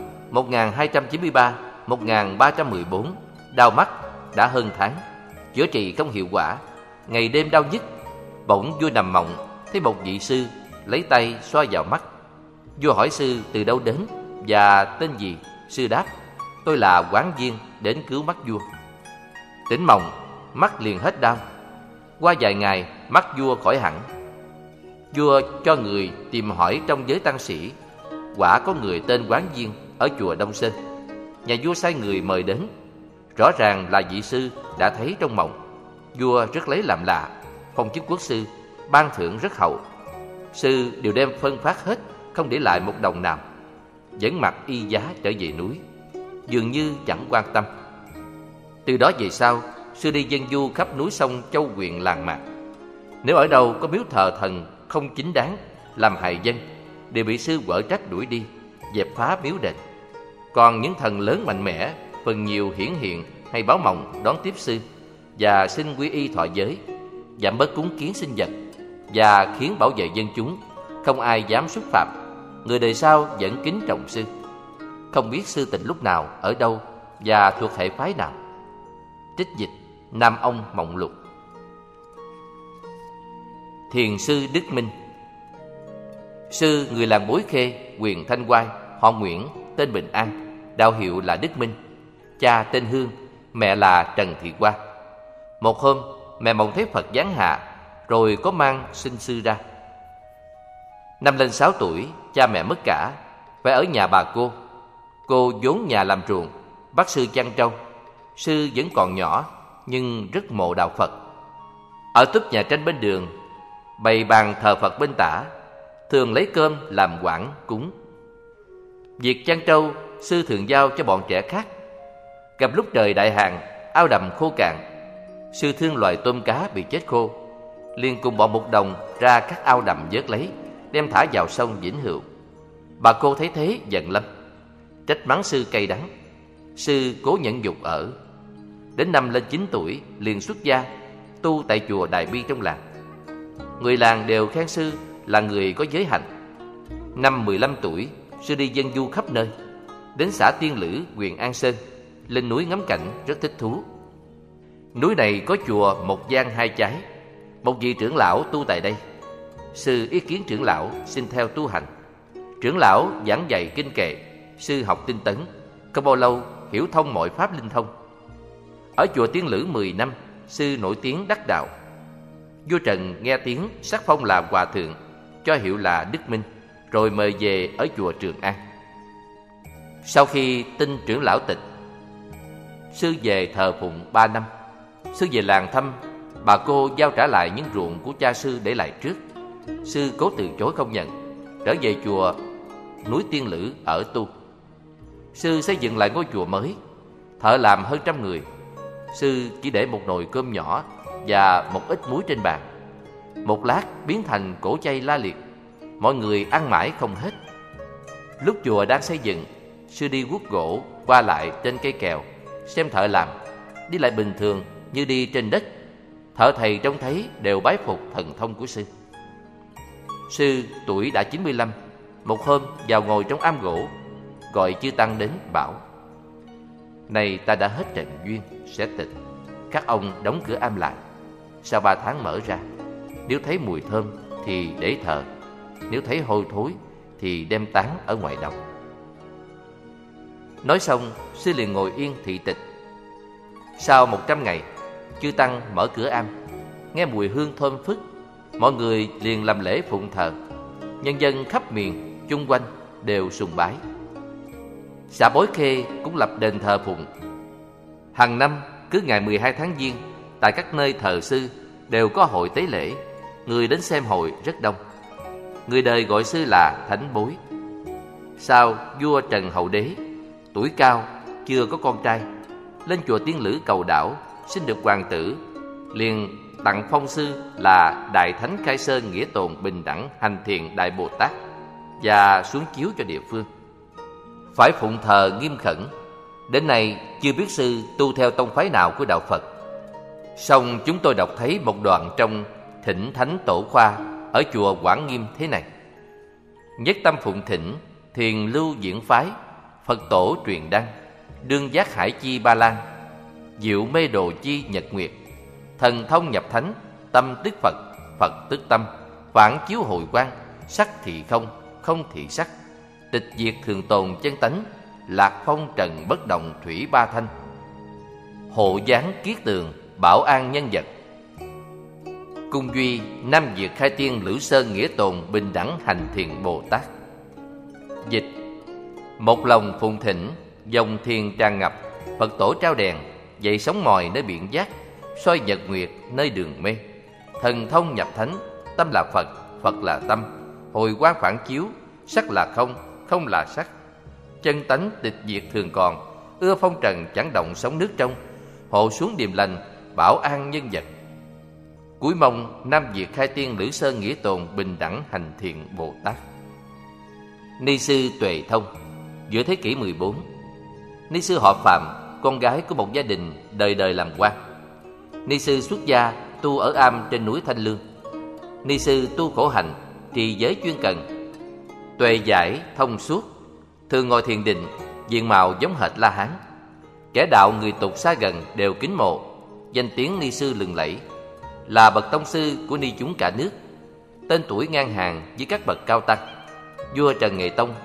S1: 1293-1314 đau mắt đã hơn tháng, chữa trị không hiệu quả, ngày đêm đau nhức. Bỗng vua nằm mộng thấy một vị sư lấy tay xoa vào mắt. Vua hỏi sư từ đâu đến và tên gì. Sư đáp: tôi là Quán Viên đến cứu mắt vua. Tỉnh mộng, mắt liền hết đau. Qua vài ngày mắt vua khỏi hẳn. Vua cho người tìm hỏi trong giới tăng sĩ, quả có người tên Quán Viên ở chùa Đông Sơn. Nhà vua sai người mời đến. Rõ ràng là vị sư đã thấy trong mộng. Vua rất lấy làm lạ, phong chức quốc sư, ban thưởng rất hậu. Sư đều đem phân phát hết, không để lại một đồng nào. Dẫn mặt y giá trở về núi, dường như chẳng quan tâm. Từ đó về sau, sư đi dân du khắp núi sông châu huyện làng mạc. Nếu ở đâu có miếu thờ thần không chính đáng, làm hại dân, đều bị sư quở trách đuổi đi, dẹp phá miếu đền. Còn những thần lớn mạnh mẽ, phần nhiều hiển hiện hay báo mộng đón tiếp sư và xin quy y thọ giới, giảm bớt cúng kiến sinh vật và khiến bảo vệ dân chúng, không ai dám xúc phạm. Người đời sau vẫn kính trọng sư. Không biết sư tịnh lúc nào, ở đâu và thuộc hệ phái nào. Trích dịch Nam Ông Mộng Lục. Thiền sư Đức Minh. Sư người làng Bối Khê, huyện Thanh Oai, họ Nguyễn, tên Bình An, đạo hiệu là Đức Minh. Cha tên Hương, mẹ là Trần Thị Hoa. Một hôm, mẹ mộng thấy Phật giáng hạ, rồi có mang sinh sư ra. Năm lên 6 tuổi, cha mẹ mất cả, phải ở nhà bà cô. Cô vốn nhà làm ruộng, bắt sư chăn trâu. sư vẫn còn nhỏ nhưng rất mộ đạo Phật. Ở túp nhà tranh bên đường, bày bàn thờ Phật bên tả, thường lấy cơm làm quảng cúng. Việc chăn trâu, sư thường giao cho bọn trẻ khác. Gặp lúc trời đại hạn, ao đầm khô cạn, sư thương loài tôm cá bị chết khô, liền cùng bọn Mục Đồng ra các ao đầm vớt lấy, đem thả vào sông Vĩnh Hữu. Bà cô thấy thế giận lắm, trách mắng sư cay đắng. Sư cố nhẫn nhục ở. Đến năm lên 9 tuổi liền xuất gia, tu tại chùa Đại Bi trong làng. Người làng đều khen sư là người có giới hạnh. Năm 15 tuổi, sư đi dân du khắp nơi, đến xã Tiên Lữ, huyện An Sơn, lên núi ngắm cảnh rất thích thú. Núi này có chùa một gian hai chái, một vị trưởng lão tu tại đây. Sư ý kiến trưởng lão xin theo tu hành. Trưởng lão giảng dạy kinh kệ, sư học tinh tấn, không bao lâu hiểu thông mọi pháp linh thông. Ở chùa Tiên Lữ 10 năm, sư nổi tiếng đắc đạo. Vua Trần nghe tiếng sắc phong là hòa thượng, cho hiệu là Đức Minh, rồi mời về ở chùa Trường An. Sau khi tin trưởng lão tịch, sư về thờ phụng 3 năm. Sư về làng thăm, bà cô giao trả lại những ruộng của cha sư để lại trước. Sư cố từ chối không nhận, trở về chùa núi Tiên Lữ ở tu. Sư xây dựng lại ngôi chùa mới, thợ làm hơn 100 người. Sư chỉ để một nồi cơm nhỏ và một ít muối trên bàn. Một lát biến thành cỗ chay la liệt, mọi người ăn mãi không hết. Lúc chùa đang xây dựng, sư đi guốc gỗ qua lại trên cây kèo, xem thợ làm, đi lại bình thường như đi trên đất. Thợ thầy trông thấy đều bái phục thần thông của sư. Sư tuổi đã 95, một hôm vào ngồi trong am gỗ, gọi chư tăng đến bảo: "Này ta đã hết trận duyên, sẽ tịch. Các ông đóng cửa am lại. Sau 3 tháng mở ra. Nếu thấy mùi thơm thì để thờ, nếu thấy hôi thối thì đem tán ở ngoài đồng." Nói xong, sư liền ngồi yên thị tịch. Sau 100 ngày, chư tăng mở cửa am, nghe mùi hương thơm phức, mọi người liền làm lễ phụng thờ. Nhân dân khắp miền chung quanh đều sùng bái. Xã Bối Khê cũng lập đền thờ phụng. Hàng năm cứ ngày 12 tháng Giêng, tại các nơi thờ sư đều có hội tế lễ, người đến xem hội rất đông. Người đời gọi sư là Thánh Bối. Sau vua Trần Hậu Đế, tuổi cao chưa có con trai, lên chùa Tiên Lữ cầu đảo, xin được hoàng tử, liền tặng phong sư là Đại Thánh Khai Sơn Nghĩa Tồn Bình Đẳng Hành Thiện Đại Bồ Tát và xuống chiếu cho địa phương. Phải phụng thờ nghiêm khẩn. Đến nay chưa biết sư tu theo tông phái nào của đạo Phật. Song chúng tôi đọc thấy một đoạn trong Thỉnh Thánh Tổ Khoa ở chùa Quảng Nghiêm thế này: "Nhất tâm phụng thỉnh, thiền lưu diễn phái, Phật tổ truyền đăng, đương giác hải chi ba lan, diệu mê đồ chi nhật nguyệt, thần thông nhập thánh, tâm tức Phật, Phật tức tâm, phản chiếu hồi quang, sắc thì không, không thì sắc, tịch diệt thường tồn chân tánh, lạc phong trần bất động thủy ba thanh, hộ giáng kiết tường, bảo an nhân vật, cung duy Nam Việt Khai Tiên Lữ Sơn Nghĩa Tồn Bình Đẳng Hành Thiện Bồ Tát." Dịch: một lòng phụng thỉnh, dòng thiền tràn ngập, Phật tổ trao đèn, dậy sóng mòi nơi biển giác, soi nhật nguyệt nơi đường mê, thần thông nhập thánh, tâm là Phật, Phật là tâm, hồi quang phản chiếu, sắc là không, không là sắc, chân tánh tịch diệt thường còn, ưa phong trần chẳng động sóng nước trong, hộ xuống điềm lành, bảo an nhân vật. Cuối mong Nam Việt Khai Tiên Lữ Sơn Nghĩa Tồn Bình Đẳng Hành Thiện Bồ Tát. Ni sư Tuệ Thông, giữa thế kỷ 14. Ni sư họ Phạm, con gái của một gia đình đời đời làm quan. Ni sư xuất gia tu ở am trên núi Thanh Lương. Ni sư tu khổ hạnh, trì giới chuyên cần, tuệ giải thông suốt, thường ngồi thiền định, diện mạo giống hệt La Hán. Kẻ đạo người tục xa gần đều kính mộ. Danh tiếng ni sư lừng lẫy, là bậc tông sư của ni chúng cả nước, tên tuổi ngang hàng với các bậc cao tăng. Vua Trần Nghệ Tông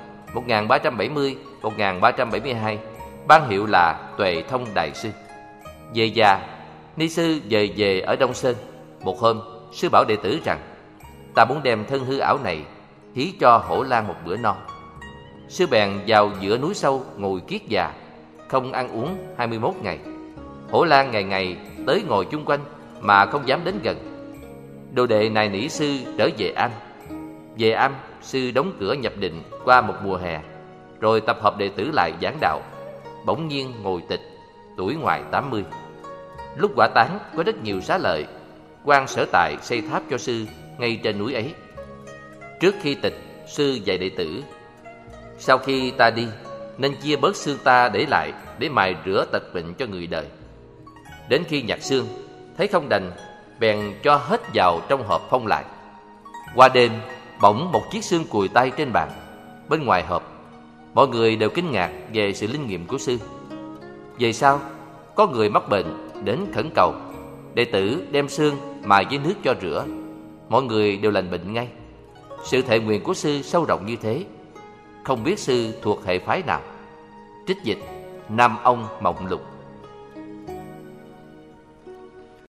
S1: 1370-1372 ban hiệu là Tuệ Thông Đại Sư. Về già, ni sư về ở Đông Sơn. Một hôm, sư bảo đệ tử rằng: "Ta muốn đem thân hư ảo này thí cho hổ lang một bữa no." Sư bèn vào giữa núi sâu ngồi kiết già, không ăn uống 21 ngày. Hổ Lang ngày ngày tới ngồi chung quanh mà không dám đến gần. Đồ đệ nài nỉ sư trở về Am. Về Am, sư đóng cửa nhập định qua một mùa hè, rồi tập hợp đệ tử lại giảng đạo. Bỗng nhiên ngồi tịch, tuổi ngoài 80. Lúc quả táng có rất nhiều xá lợi. Quan Sở Tại xây tháp cho sư ngay trên núi ấy. Trước khi tịch, sư dạy đệ tử: sau khi ta đi, nên chia bớt xương ta để lại để mài rửa tật bệnh cho người đời. Đến khi nhặt xương, thấy không đành, bèn cho hết vào trong hộp phong lại. Qua đêm, bỗng một chiếc xương cùi tay trên bàn. Bên ngoài hộp, mọi người đều kinh ngạc về sự linh nghiệm của sư. Về sau, có người mắc bệnh đến khẩn cầu, đệ tử đem xương mài với nước cho rửa, mọi người đều lành bệnh ngay. Sự thệ nguyện của sư sâu rộng như thế. Không biết sư thuộc hệ phái nào. Trích dịch Nam Ông Mộng Lục.